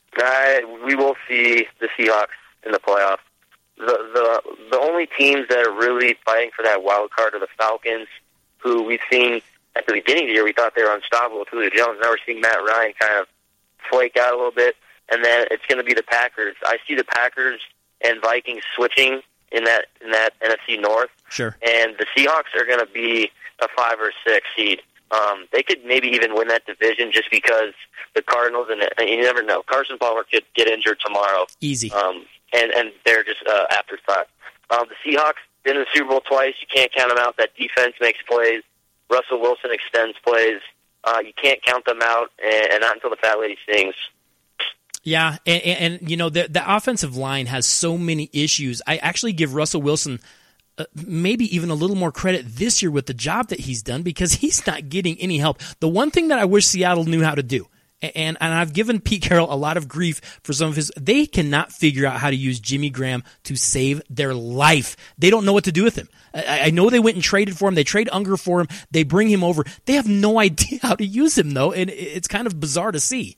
I, we will see the Seahawks in the playoffs. The the the only teams that are really fighting for that wild card are the Falcons, who we've seen at the beginning of the year. We thought they were unstoppable with Julio Jones. Now we're seeing Matt Ryan kind of flake out a little bit, and then it's going to be the Packers. I see the Packers and Vikings switching in that in that N F C North. Sure. And the Seahawks are going to be a five or six seed. Um, they could maybe even win that division just because the Cardinals, and, and you never know, Carson Palmer could get injured tomorrow. Easy. Um, and, and they're just uh, afterthought. Um, the Seahawks been in the Super Bowl twice. You can't count them out. That defense makes plays. Russell Wilson extends plays. Uh, you can't count them out, and, and not until the fat lady sings. Yeah, and, and, and you know, the, the offensive line has so many issues. I actually give Russell Wilson Uh, maybe even a little more credit this year with the job that he's done because he's not getting any help. The one thing that I wish Seattle knew how to do, and, and I've given Pete Carroll a lot of grief for some of his, they cannot figure out how to use Jimmy Graham to save their life. They don't know what to do with him. I, I know they went and traded for him. They trade Unger for him. They bring him over. They have no idea how to use him, though, and it's kind of bizarre to see.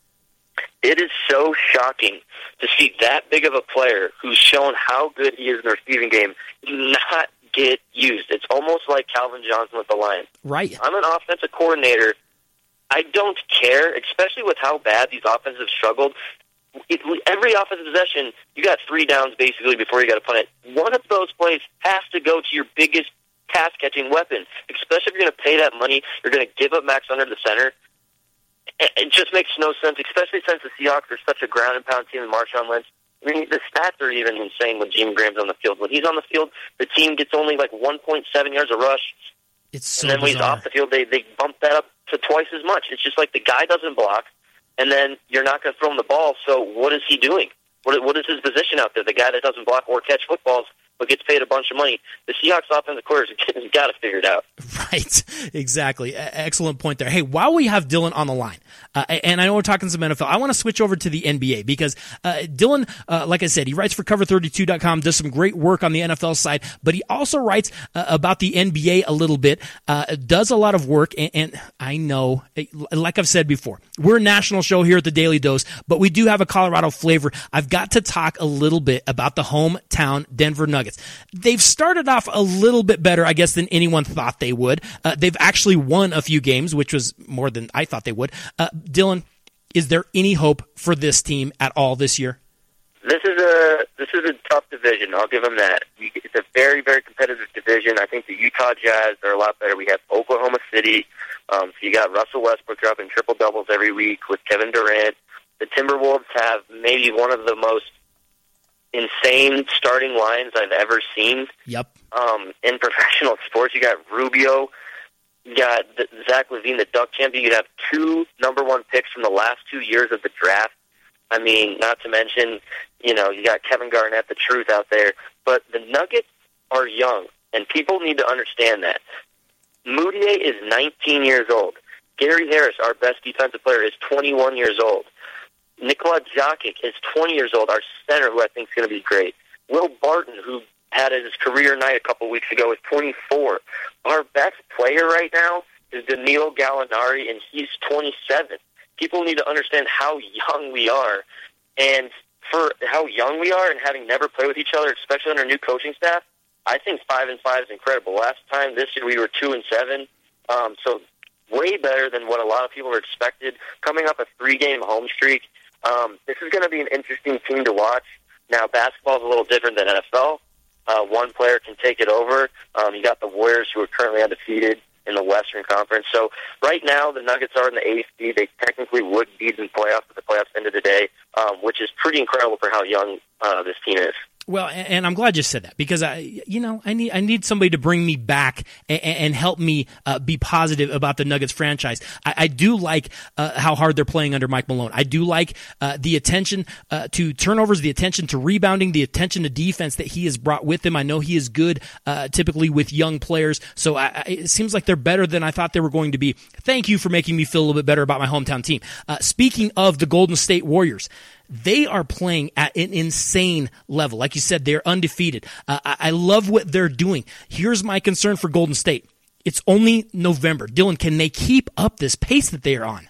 It is so shocking to see that big of a player who's shown how good he is in the receiving game not get used. It's almost like Calvin Johnson with the Lions. Right. I'm an offensive coordinator. I don't care, especially with how bad these offenses have struggled. It, every offensive possession, you got three downs basically before you got to punt it. One of those plays has to go to your biggest pass-catching weapon, especially if you're going to pay that money. You're going to give up Max under the center. it just makes no sense, especially since the Seahawks are such a ground and pound team and Marshawn Lynch. I mean, the stats are even insane when Jimmy Graham's on the field. When he's on the field, the team gets only like one point seven yards a rush. It's so And then when bizarre. he's off the field, they, they bump that up to twice as much. It's just like the guy doesn't block, and then you're not going to throw him the ball, so what is he doing? What, what is his position out there? The guy that doesn't block or catch footballs but gets paid a bunch of money. The Seahawks offensive coordinator has got to figure it out. Right, exactly. E- excellent point there. Hey, while we have Dylan on the line, uh, and I know we're talking some N F L, I want to switch over to the N B A because uh, Dylan, uh, like I said, he writes for cover thirty-two dot com, does some great work on the N F L side, but he also writes uh, about the N B A a little bit, uh, does a lot of work, and, and I know, like I've said before, we're a national show here at the Daily Dose, but we do have a Colorado flavor. I've got to talk a little bit about the hometown Denver Nuggets. They've started off a little bit better, I guess, than anyone thought they would. Uh, they've actually won a few games, which was more than I thought they would. Uh, Dylan, is there any hope for this team at all this year? This is a this is a tough division. I'll give them that. It's a very, very competitive division. I think the Utah Jazz are a lot better. We have Oklahoma City. Um, so you got Russell Westbrook dropping triple doubles every week with Kevin Durant. The Timberwolves have maybe one of the most insane starting lines I've ever seen. Yep. Um, in professional sports, you got Rubio, you got Zach LaVine, the Duck champion. You have two number one picks from the last two years of the draft. I mean, not to mention, you know, you got Kevin Garnett, the truth out there. But the Nuggets are young, and people need to understand that. Moutier is nineteen years old. Gary Harris, our best defensive player, is twenty-one years old. Nikola Jokic is twenty years old, our center, who I think is going to be great. Will Barton, who had his career night a couple weeks ago, is twenty-four. Our best player right now is Danilo Gallinari, and he's twenty-seven. People need to understand how young we are. And for how young we are and having never played with each other, especially under new coaching staff, I think five and five is incredible. Last time, this year, we were two and seven. Um, so way better than what a lot of people were expected. Coming up a three-game home streak. Um, this is going to be an interesting team to watch. Now, basketball is a little different than N F L. Uh, one player can take it over. Um, you got the Warriors, who are currently undefeated in the Western Conference. So right now, the Nuggets are in the eighth seed. They technically would be in the playoffs at the playoffs end of the day, um, which is pretty incredible for how young uh, this team is. Well, and I'm glad you said that because I, you know, I need I need somebody to bring me back and, and help me uh, be positive about the Nuggets franchise. I, I do like uh, how hard they're playing under Mike Malone. I do like uh, the attention uh, to turnovers, the attention to rebounding, the attention to defense that he has brought with him. I know he is good, uh, typically with young players. So I, I, it seems like they're better than I thought they were going to be. Thank you for making me feel a little bit better about my hometown team. Uh, speaking of the Golden State Warriors. They are playing at an insane level. Like you said, they're undefeated. Uh, I, I love what they're doing. Here's my concern for Golden State. It's only November. Dylan, can they keep up this pace that they are on?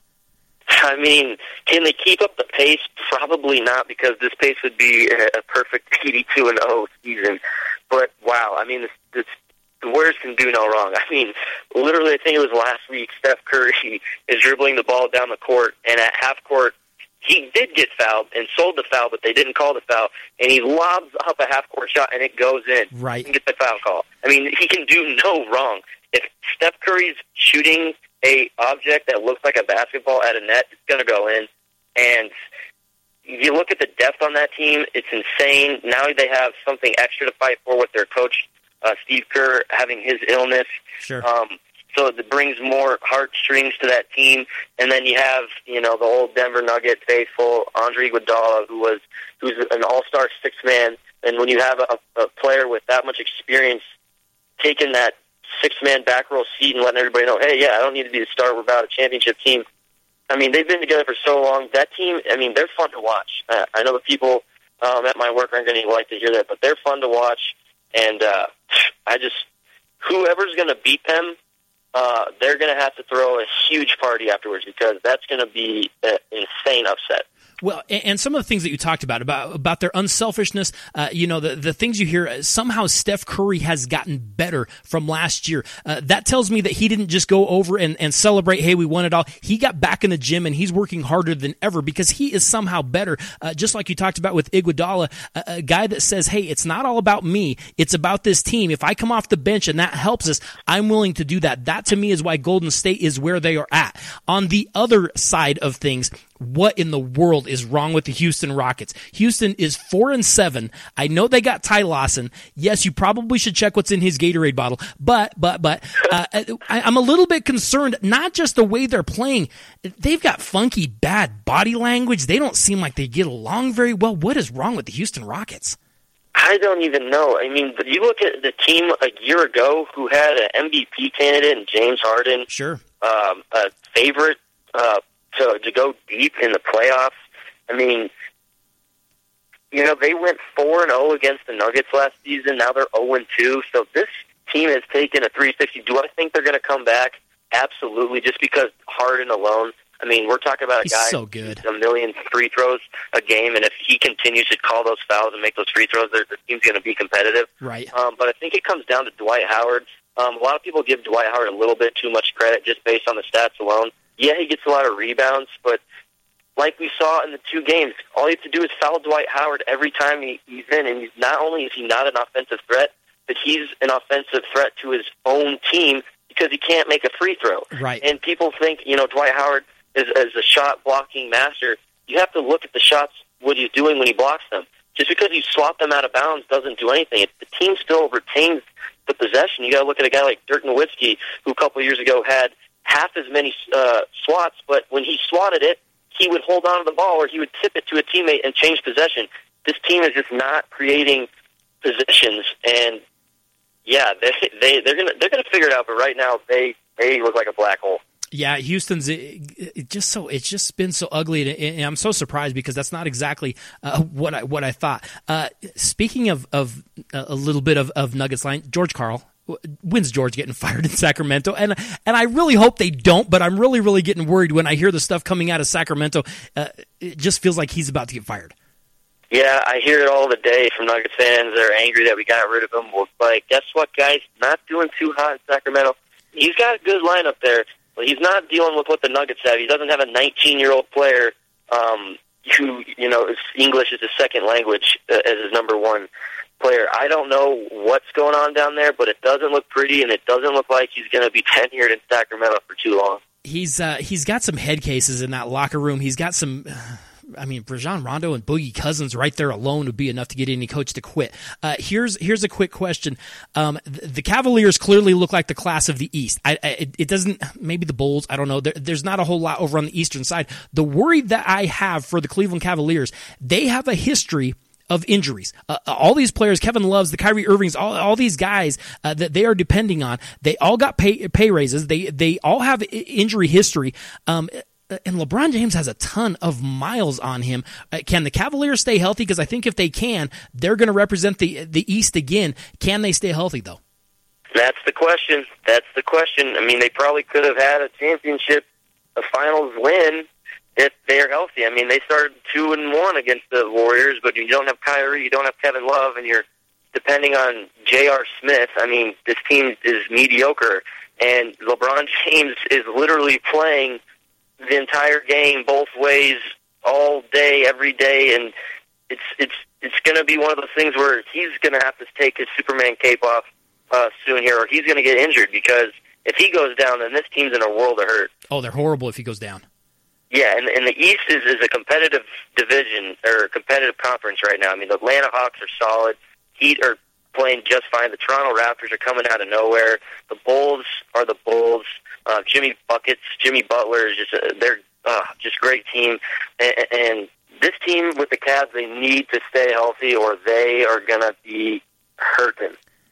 I mean, can they keep up the pace? Probably not, because this pace would be a, a perfect eighty-two and oh season. But, wow, I mean, this, this, the Warriors can do no wrong. I mean, literally, I think it was last week, Steph Curry is dribbling the ball down the court, and at half court, he did get fouled and sold the foul, but they didn't call the foul. And he lobs up a half-court shot, and it goes in. Right. And gets the foul call. I mean, he can do no wrong. If Steph Curry's shooting a object that looks like a basketball at a net, it's going to go in. And you look at the depth on that team, it's insane. Now they have something extra to fight for with their coach, uh, Steve Kerr, having his illness. Sure. Um, So it brings more heartstrings to that team. And then you have, you know, the old Denver Nugget faithful, Andre Iguodala, who was who's an all-star six-man. And when you have a, a player with that much experience taking that six-man back row seat and letting everybody know, hey, yeah, I don't need to be the star. We're about a championship team. I mean, they've been together for so long. That team, I mean, they're fun to watch. Uh, I know the people um, at my work aren't going to like to hear that, but they're fun to watch. And uh, I just, whoever's going to beat them, Uh, they're going to have to throw a huge party afterwards because that's going to be an insane upset. Well, and some of the things that you talked about, about, about their unselfishness, uh, you know, the, the things you hear, somehow Steph Curry has gotten better from last year. Uh, that tells me that he didn't just go over and, and celebrate, hey, we won it all. He got back in the gym and he's working harder than ever because he is somehow better. Uh, just like you talked about with Iguodala, a, a guy that says, hey, it's not all about me. It's about this team. If I come off the bench and that helps us, I'm willing to do that. That to me is why Golden State is where they are at. On the other side of things, what in the world is wrong with the Houston Rockets? Houston is four and seven. I know they got Ty Lawson. Yes, you probably should check what's in his Gatorade bottle. But, but, but, uh, I, I'm a little bit concerned, not just the way they're playing. They've got funky, bad body language. They don't seem like they get along very well. What is wrong with the Houston Rockets? I don't even know. I mean, you look at the team a year ago who had an M V P candidate in James Harden. Sure. Um, a favorite, uh, To, to go deep in the playoffs. I mean, you know, they went four and oh against the Nuggets last season. Now they're oh and two. So this team has taken a three sixty. Do I think they're going to come back? Absolutely, just because Harden alone. I mean, we're talking about a He's guy so good. who's a million free throws a game, and if he continues to call those fouls and make those free throws, the team's going to be competitive. Right. Um, but I think it comes down to Dwight Howard. Um, a lot of people give Dwight Howard a little bit too much credit just based on the stats alone. Yeah, he gets a lot of rebounds, but like we saw in the two games, all you have to do is foul Dwight Howard every time he, he's in, and he's not only is he not an offensive threat, but he's an offensive threat to his own team because he can't make a free throw. Right. And people think, you know, Dwight Howard is, is a shot-blocking master. You have to look at the shots, what he's doing when he blocks them. Just because you swat them out of bounds doesn't do anything. If the team still retains the possession, you got to look at a guy like Dirk Nowitzki, who a couple of years ago had half as many uh, swats, but when he swatted it, he would hold on to the ball or he would tip it to a teammate and change possession. This team is just not creating possessions, and yeah, they they they're gonna they're gonna figure it out. But right now, they they look like a black hole. Yeah, Houston's it, it just so it's just been so ugly, and I'm so surprised because that's not exactly uh, what I what I thought. Uh, speaking of of a little bit of, of Nuggets line, George Karl. When's George getting fired in Sacramento? And and I really hope they don't, but I'm really, really getting worried when I hear the stuff coming out of Sacramento. Uh, it just feels like he's about to get fired. Yeah, I hear it all the day from Nuggets fans. They're angry that we got rid of him. Well, like, guess what, guys? Not doing too hot in Sacramento. He's got a good lineup there, but he's not dealing with what the Nuggets have. He doesn't have a nineteen-year-old player um, who, you know, is English is his second language uh, as his number one player. I don't know what's going on down there, but it doesn't look pretty, and it doesn't look like he's going to be tenured in Sacramento for too long. He's uh, he's got some head cases in that locker room. He's got some. Uh, I mean, Rajon Rondo and Boogie Cousins right there alone would be enough to get any coach to quit. Uh, here's here's a quick question: um, the, the Cavaliers clearly look like the class of the East. I, I, it, it doesn't. Maybe the Bulls. I don't know. There, there's not a whole lot over on the Eastern side. The worry that I have for the Cleveland Cavaliers, they have a history of injuries. Uh, all these players, Kevin Loves, the Kyrie Irvings, all, all these guys uh, that they are depending on, they all got pay, pay raises. They they all have injury history. Um, and LeBron James has a ton of miles on him. Uh, can the Cavaliers stay healthy? Because I think if they can, they're going to represent the the East again. Can they stay healthy, though? That's the question. That's the question. I mean, they probably could have had a championship, a finals win, if they're healthy. I mean, they started two and one against the Warriors, but you don't have Kyrie, you don't have Kevin Love, and you're depending on J R. Smith. I mean, this team is mediocre, and LeBron James is literally playing the entire game both ways all day, every day, and it's it's it's going to be one of those things where he's going to have to take his Superman cape off uh, soon here, or he's going to get injured, because if he goes down, then this team's in a world of hurt. Oh, they're horrible if he goes down. Yeah, and, and the East is, is a competitive division, or a competitive conference right now. I mean, the Atlanta Hawks are solid. Heat are playing just fine. The Toronto Raptors are coming out of nowhere. The Bulls are the Bulls. Uh, Jimmy Buckets, Jimmy Butler is just a, they're uh, just great team. And, and this team with the Cavs, they need to stay healthy, or they are going to be hurting.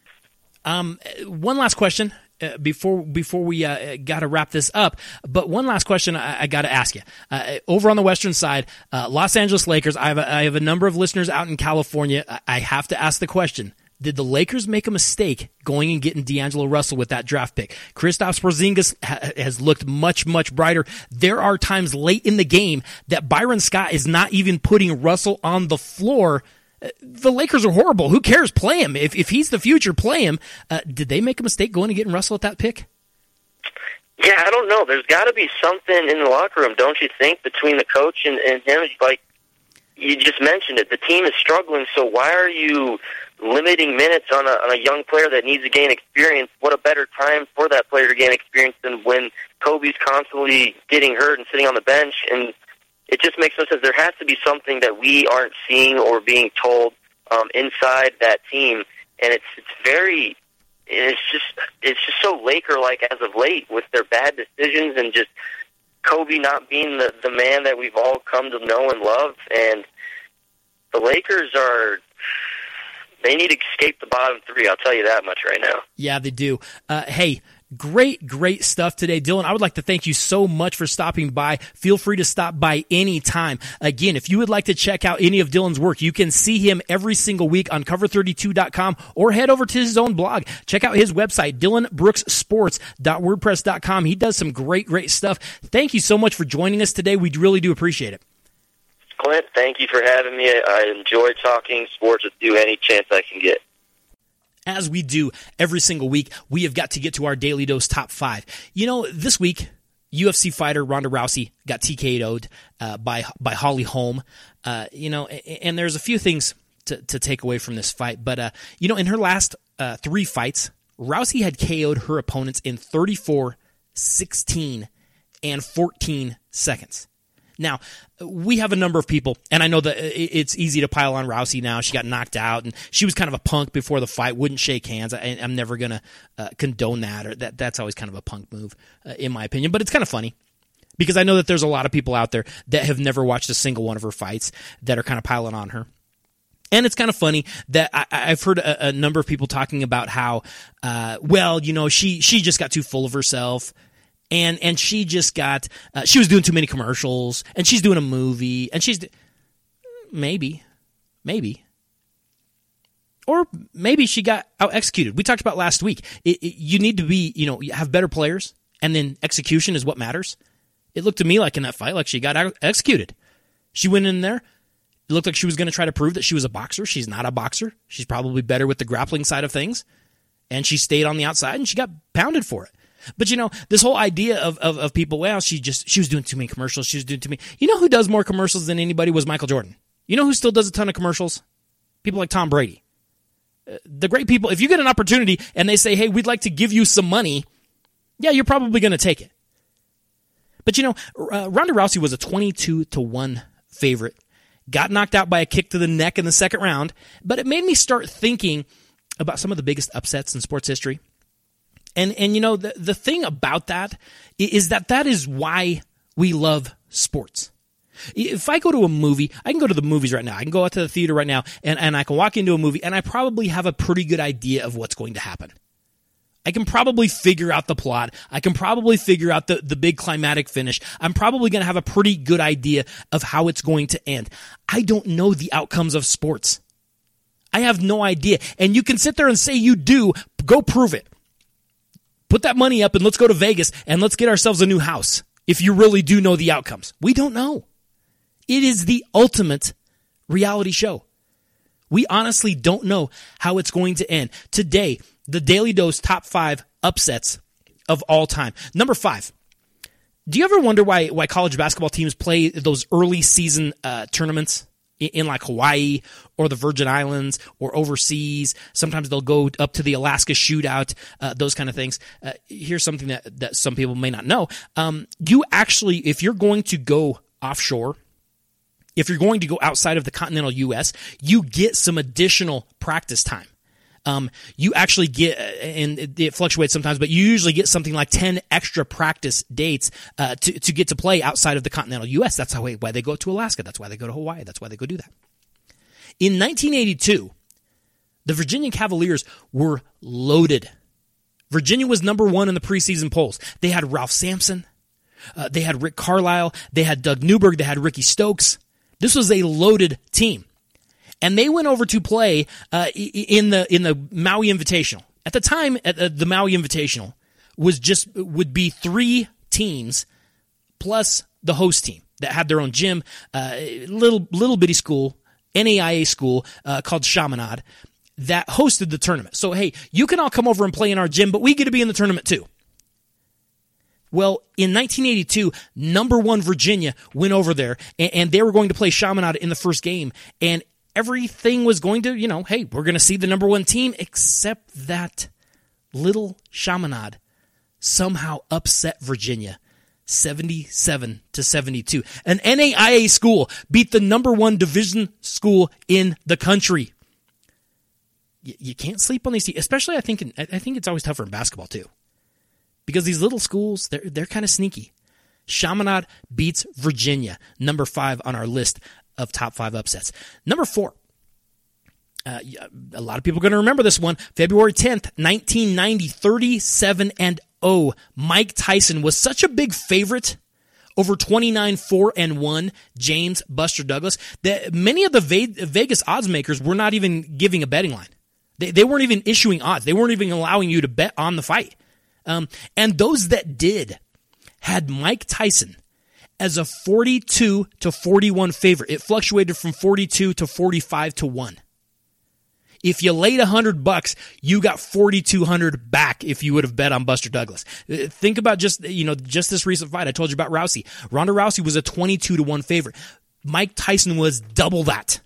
Um, one last question. Uh, before before we uh, got to wrap this up, but one last question I, I got to ask you. Uh, over on the Western side, uh, Los Angeles Lakers, I have, a, I have a number of listeners out in California. I, I have to ask the question. did the Lakers make a mistake going and getting D'Angelo Russell with that draft pick? Kristaps Porzingis ha- has looked much, much brighter. There are times late in the game that Byron Scott is not even putting Russell on the floor. The Lakers are horrible. Who cares? Play him. If if he's the future, play him. Uh, did they make a mistake going and getting Russell at that pick? Yeah, I don't know. There's got to be something in the locker room, don't you think, between the coach and, and him? Like, you just mentioned it. The team is struggling, so why are you limiting minutes on a, on a young player that needs to gain experience? What a better time for that player to gain experience than when Kobe's constantly getting hurt and sitting on the bench. And it just makes no sense. There has to be something that we aren't seeing or being told um, inside that team, and it's it's very, it's just it's just so Laker-like as of late with their bad decisions and just Kobe not being the the man that we've all come to know and love. And the Lakers are, they need to escape the bottom three. I'll tell you that much right now. Yeah, they do. Uh, hey. Great, great stuff today. Dylan, I would like to thank you so much for stopping by. Feel free to stop by anytime. Again, if you would like to check out any of Dylan's work, you can see him every single week on cover thirty-two dot com or head over to his own blog. Check out his website, dylan brooks sports dot wordpress dot com. He does some great, great stuff. Thank you so much for joining us today. We really do appreciate it. Clint, thank you for having me. I enjoy talking sports with you any chance I can get. As we do every single week, we have got to get to our Daily Dose top five. You know, this week, U F C fighter Ronda Rousey got T K O'd uh, by by Holly Holm. Uh, you know, and there's a few things to, to take away from this fight. But, uh, you know, in her last uh, three fights, Rousey had K O'd her opponents in thirty-four, sixteen, and fourteen seconds. Now, we have a number of people, and I know that it's easy to pile on Rousey now. She got knocked out, and she was kind of a punk before the fight, wouldn't shake hands. I, I'm never going to uh, condone that, or that. That's always kind of a punk move, uh, in my opinion. But it's kind of funny, because I know that there's a lot of people out there that have never watched a single one of her fights that are kind of piling on her. And it's kind of funny that I, I've heard a, a number of people talking about how, uh, well, you know, she she just got too full of herself. And and she just got, uh, she was doing too many commercials, and she's doing a movie, and she's, maybe, maybe. Or maybe she got out-executed. We talked about last week. It, it, you need to be, you know, have better players, and then execution is what matters. It looked to me like in that fight, like she got out-executed. She went in there. It looked like she was going to try to prove that she was a boxer. She's not a boxer. She's probably better with the grappling side of things. And she stayed on the outside, and she got pounded for it. But, you know, this whole idea of, of, of people, well, she just, she was doing too many commercials. She was doing too many. You know who does more commercials than anybody was Michael Jordan. You know who still does a ton of commercials? People like Tom Brady. Uh, the great people, if you get an opportunity and they say, hey, we'd like to give you some money, yeah, you're probably going to take it. But, you know, uh, Ronda Rousey was a twenty-two to one favorite. Got knocked out by a kick to the neck in the second round. But it made me start thinking about some of the biggest upsets in sports history. And, and you know, the, the thing about that is that that is why we love sports. If I go to a movie, I can go to the movies right now. I can go out to the theater right now, and, and I can walk into a movie, and I probably have a pretty good idea of what's going to happen. I can probably figure out the plot. I can probably figure out the, the big climatic finish. I'm probably going to have a pretty good idea of how it's going to end. I don't know the outcomes of sports. I have no idea. And you can sit there and say you do. Go prove it. Put that money up and let's go to Vegas and let's get ourselves a new house if you really do know the outcomes. We don't know. It is the ultimate reality show. We honestly don't know how it's going to end. Today, the Daily Dose top five upsets of all time. Number five. Do you ever wonder why why college basketball teams play those early season uh, tournaments in, in like Hawaii or the Virgin Islands or overseas? Sometimes they'll go up to the Alaska Shootout, uh, those kind of things. Uh, here's something that, that some people may not know. Um, you actually, if you're going to go offshore, if you're going to go outside of the continental U S, you get some additional practice time. Um, you actually get, and it, it fluctuates sometimes, but you usually get something like ten extra practice dates uh, to, to get to play outside of the continental U S. That's how, why they go to Alaska. That's why they go to Hawaii. That's why they go do that. In nineteen eighty-two, the Virginia Cavaliers were loaded. Virginia was number one in the preseason polls. They had Ralph Sampson. Uh, they had Rick Carlisle. They had Doug Newberg. They had Ricky Stokes. This was a loaded team. and they went over to play uh, in the in the Maui Invitational. At the time, at the, the Maui Invitational was just would be three teams plus the host team that had their own gym, uh, little little bitty school, N A I A school uh, called Chaminade that hosted the tournament. So hey, you can all come over and play in our gym, but we get to be in the tournament too. Well, in nineteen eighty-two, number one Virginia went over there, and, and they were going to play Chaminade in the first game, and everything was going to, you know, hey, we're going to see the number one team, except that little Chaminade somehow upset Virginia seventy-seven to seventy-two. An N A I A school beat the number one division school in the country. You, you can't sleep on these teams, especially I think in, I think it's always tougher in basketball too. Because these little schools, they're, they're kind of sneaky. Chaminade beats Virginia, number five on our list of top five upsets. Number four, uh, a lot of people are going to remember this one. February tenth, nineteen ninety, thirty-seven and oh. Mike Tyson was such a big favorite over twenty-nine four and one James Buster Douglas that many of the Vegas odds makers were not even giving a betting line. They, they weren't even issuing odds. They weren't even allowing you to bet on the fight. Um, and those that did had Mike Tyson as a forty-two to forty-one favorite. It fluctuated from forty-two to forty-five to one. If you laid a hundred bucks, you got forty-two hundred back if you would have bet on Buster Douglas. Think about just, you know, just this recent fight. I told you about Rousey. Ronda Rousey was a twenty-two to one favorite. Mike Tyson was double that.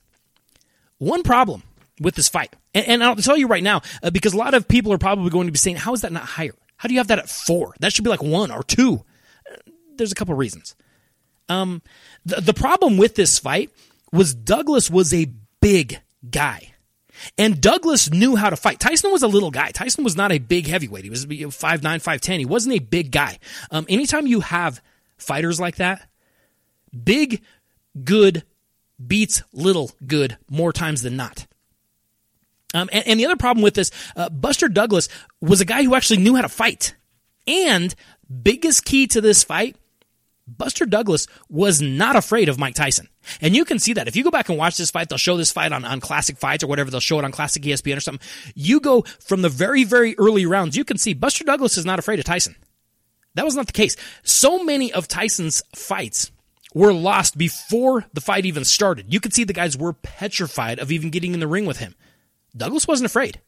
One problem with this fight, and, and I'll tell you right now, uh, because a lot of people are probably going to be saying, how is that not higher? How do you have that at four? That should be like one or two. There's a couple of reasons. Um, the, the problem with this fight was Douglas was a big guy. And Douglas knew how to fight. Tyson was a little guy. Tyson was not a big heavyweight. He was five nine, five ten. He wasn't a big guy. Um, anytime you have fighters like that, big good beats little good more times than not. Um, and, and the other problem with this, uh, Buster Douglas was a guy who actually knew how to fight. And biggest key to this fight, Buster Douglas was not afraid of Mike Tyson. And you can see that. If you go back and watch this fight, they'll show this fight on, on Classic Fights or whatever. They'll show it on Classic E S P N or something. You go from the very, very early rounds, you can see Buster Douglas is not afraid of Tyson. That was not the case. So many of Tyson's fights were lost before the fight even started. You could see the guys were petrified of even getting in the ring with him. Douglas wasn't afraid.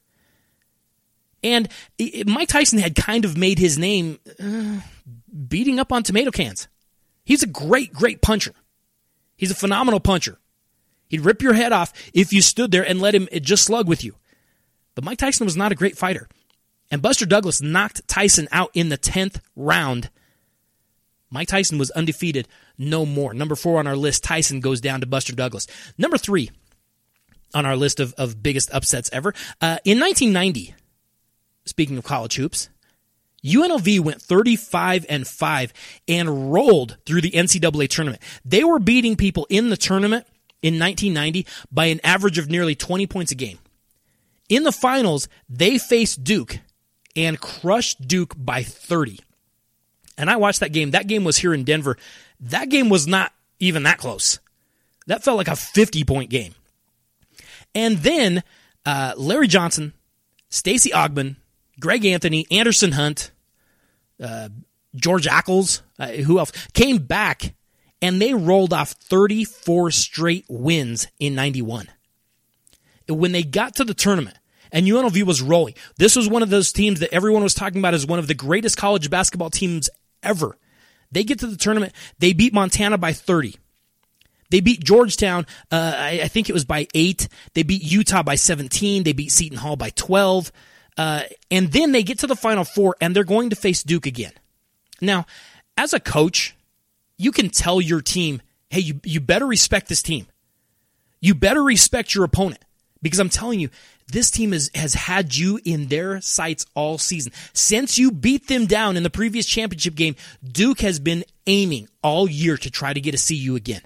And it, Mike Tyson had kind of made his name uh, beating up on tomato cans. He's a great, great puncher. He's a phenomenal puncher. He'd rip your head off if you stood there and let him just slug with you. But Mike Tyson was not a great fighter. And Buster Douglas knocked Tyson out in the tenth round. Mike Tyson was undefeated no more. Number four on our list, Tyson goes down to Buster Douglas. Number three on our list of, of biggest upsets ever. Uh, in nineteen ninety, speaking of college hoops, U N L V went thirty-five and five and rolled through the N C double A tournament. They were beating people in the tournament in nineteen ninety by an average of nearly twenty points a game. In the finals, they faced Duke and crushed Duke by thirty. And I watched that game. That game was here in Denver. That game was not even that close. That felt like a fifty-point game. And then uh, Larry Johnson, Stacey Ogman, Greg Anthony, Anderson Hunt, uh, George Ackles, uh, who else, came back, and they rolled off thirty-four straight wins in ninety-one. When they got to the tournament, and U N L V was rolling, this was one of those teams that everyone was talking about as one of the greatest college basketball teams ever. They get to the tournament, they beat Montana by thirty. They beat Georgetown, uh, I, I think it was by eight. They beat Utah by seventeen. They beat Seton Hall by twelve. Uh, and then they get to the Final Four, and they're going to face Duke again. Now, as a coach, you can tell your team, hey, you, you better respect this team. You better respect your opponent. Because I'm telling you, this team is, has had you in their sights all season. Since you beat them down in the previous championship game, Duke has been aiming all year to try to get to see you again.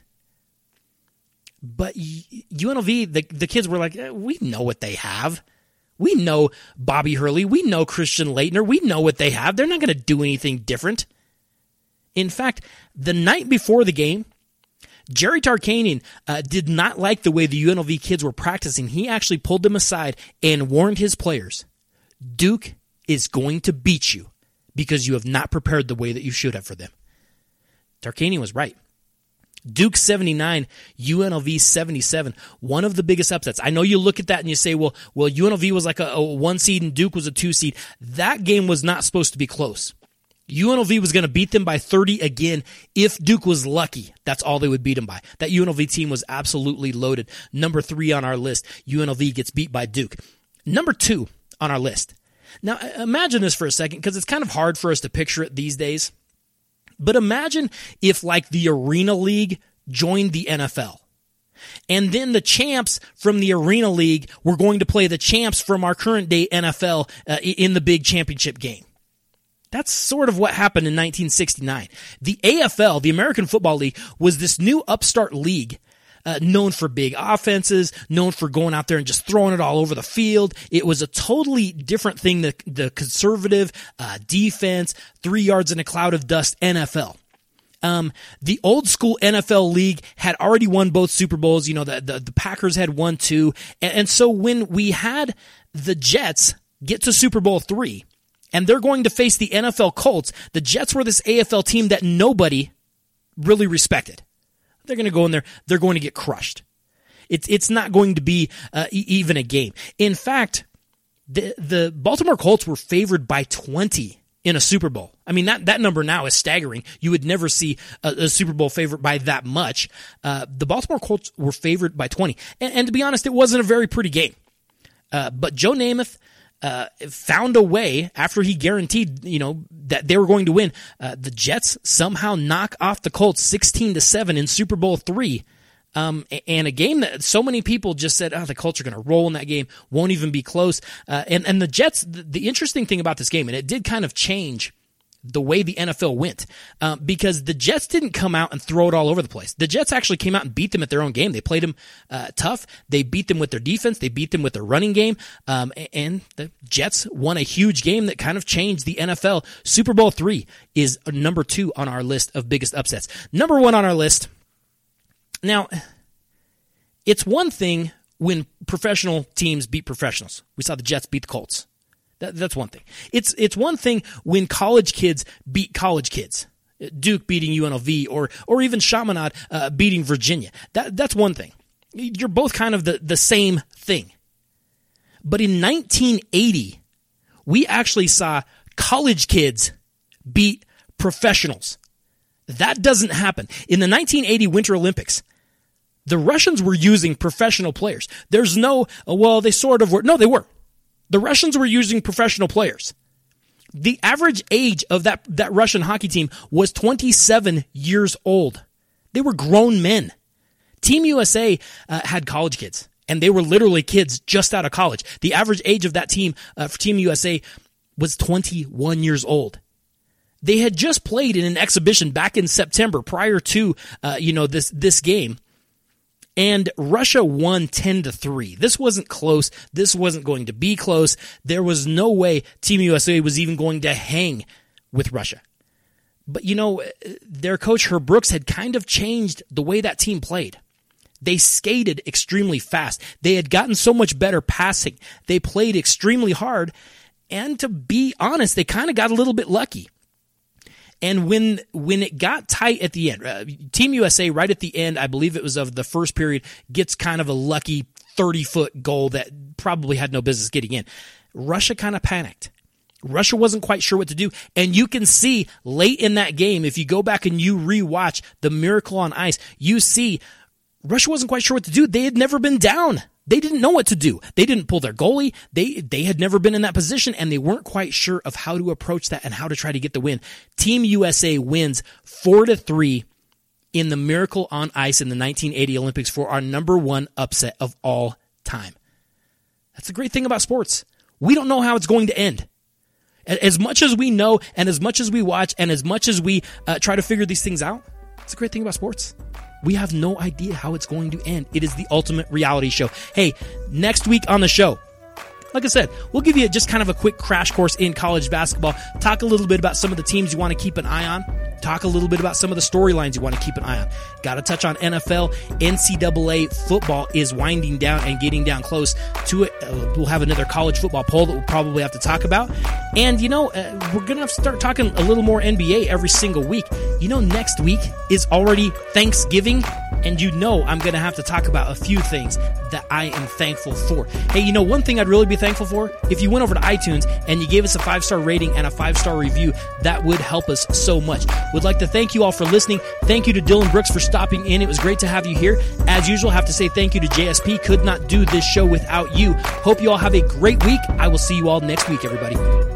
But U N L V, the, the kids were like, eh, we know what they have. We know Bobby Hurley. We know Christian Laettner. We know what they have. They're not going to do anything different. In fact, the night before the game, Jerry Tarkanian uh, did not like the way the U N L V kids were practicing. He actually pulled them aside and warned his players, Duke is going to beat you because you have not prepared the way that you should have for them. Tarkanian was right. Duke seventy-nine, U N L V seventy-seven, one of the biggest upsets. I know you look at that and you say, well, well, U N L V was like a, a one seed and Duke was a two seed. That game was not supposed to be close. U N L V was going to beat them by thirty again if Duke was lucky. That's all they would beat them by. That U N L V team was absolutely loaded. Number three on our list, U N L V gets beat by Duke. Number two on our list. Now, imagine this for a second, because it's kind of hard for us to picture it these days. But imagine if, like, the Arena League joined the N F L. And then the champs from the Arena League were going to play the champs from our current day N F L uh, in the big championship game. That's sort of what happened in nineteen sixty-nine. The A F L, the American Football League, was this new upstart league uh, known for big offenses, known for going out there and just throwing it all over the field. It was a totally different thing, the, the conservative uh, defense, three yards in a cloud of dust N F L. Um, the old school N F L league had already won both Super Bowls. You know, the, the, the Packers had won two. And, and so when we had the Jets get to Super Bowl three, and they're going to face the N F L Colts, the Jets were this A F L team that nobody really respected. They're going to go in there, they're going to get crushed. It's it's not going to be uh, e- even a game. In fact, the the Baltimore Colts were favored by twenty in a Super Bowl. I mean, that, that number now is staggering. You would never see a, a Super Bowl favorite by that much. Uh, the Baltimore Colts were favored by twenty. And, and to be honest, it wasn't a very pretty game. Uh, but Joe Namath uh, found a way, after he guaranteed, you know, that they were going to win. Uh, the Jets somehow knock off the Colts sixteen to seven in Super Bowl three. Um, and a game that so many people just said, oh, the Colts are going to roll in that game, won't even be close. Uh, and, and the Jets, the, the interesting thing about this game, and it did kind of change the way the N F L went, uh, because the Jets didn't come out and throw it all over the place. The Jets actually came out and beat them at their own game. They played them uh, tough. They beat them with their defense. They beat them with their running game. Um, and the Jets won a huge game that kind of changed the N F L. Super Bowl three is number two on our list of biggest upsets. Number one on our list. Now, it's one thing when professional teams beat professionals. We saw the Jets beat the Colts. That, that's one thing. It's it's one thing when college kids beat college kids. Duke beating U N L V, or or even Chaminade uh, beating Virginia. That that's one thing. You're both kind of the, the same thing. But in nineteen eighty, we actually saw college kids beat professionals. That doesn't happen. In the nineteen eighty Winter Olympics, the Russians were using professional players. There's no, well, they sort of were. No, they were. The Russians were using professional players. The average age of that, that Russian hockey team was twenty-seven years old. They were grown men. Team U S A uh, had college kids, and they were literally kids just out of college. The average age of that team uh, for Team U S A was twenty-one years old. They had just played in an exhibition back in September prior to uh, you know this this game. And Russia won ten to three. This wasn't close. This wasn't going to be close. There was no way Team U S A was even going to hang with Russia. But, you know, their coach, Herb Brooks, had kind of changed the way that team played. They skated extremely fast. They had gotten so much better passing. They played extremely hard. And to be honest, they kind of got a little bit lucky. And when when it got tight at the end, uh, Team U S A right at the end, I believe it was of the first period, gets kind of a lucky thirty-foot goal that probably had no business getting in. Russia kind of panicked. Russia wasn't quite sure what to do. And you can see late in that game, if you go back and you rewatch the Miracle on Ice, you see Russia wasn't quite sure what to do. They had never been down. They didn't know what to do. They didn't pull their goalie. They they had never been in that position, and they weren't quite sure of how to approach that and how to try to get the win. Team U S A wins four to three in the Miracle on Ice in the nineteen eighty Olympics for our number one upset of all time. That's the great thing about sports. We don't know how it's going to end. As much as we know, and as much as we watch, and as much as we uh, try to figure these things out, it's a great thing about sports. We have no idea how it's going to end. It is the ultimate reality show. Hey, next week on the show, like I said, we'll give you just kind of a quick crash course in college basketball, talk a little bit about some of the teams you want to keep an eye on, talk a little bit about some of the storylines you want to keep an eye on. Got to touch on N F L. N C double A football is winding down and getting down close to it. Uh, we'll have another college football poll that we'll probably have to talk about. And, you know, uh, we're going to have to start talking a little more N B A every single week. You know, next week is already Thanksgiving, and you know I'm going to have to talk about a few things that I am thankful for. Hey, you know, one thing I'd really be thankful for, if you went over to iTunes and you gave us a five-star rating and a five-star review, that would help us so much. Would like to thank you all for listening. Thank you to Dylan Brooks for stopping in. It was great to have you here. As usual, I have to say thank you to J S P. Could not do this show without you. Hope you all have a great week. I will see you all next week, everybody.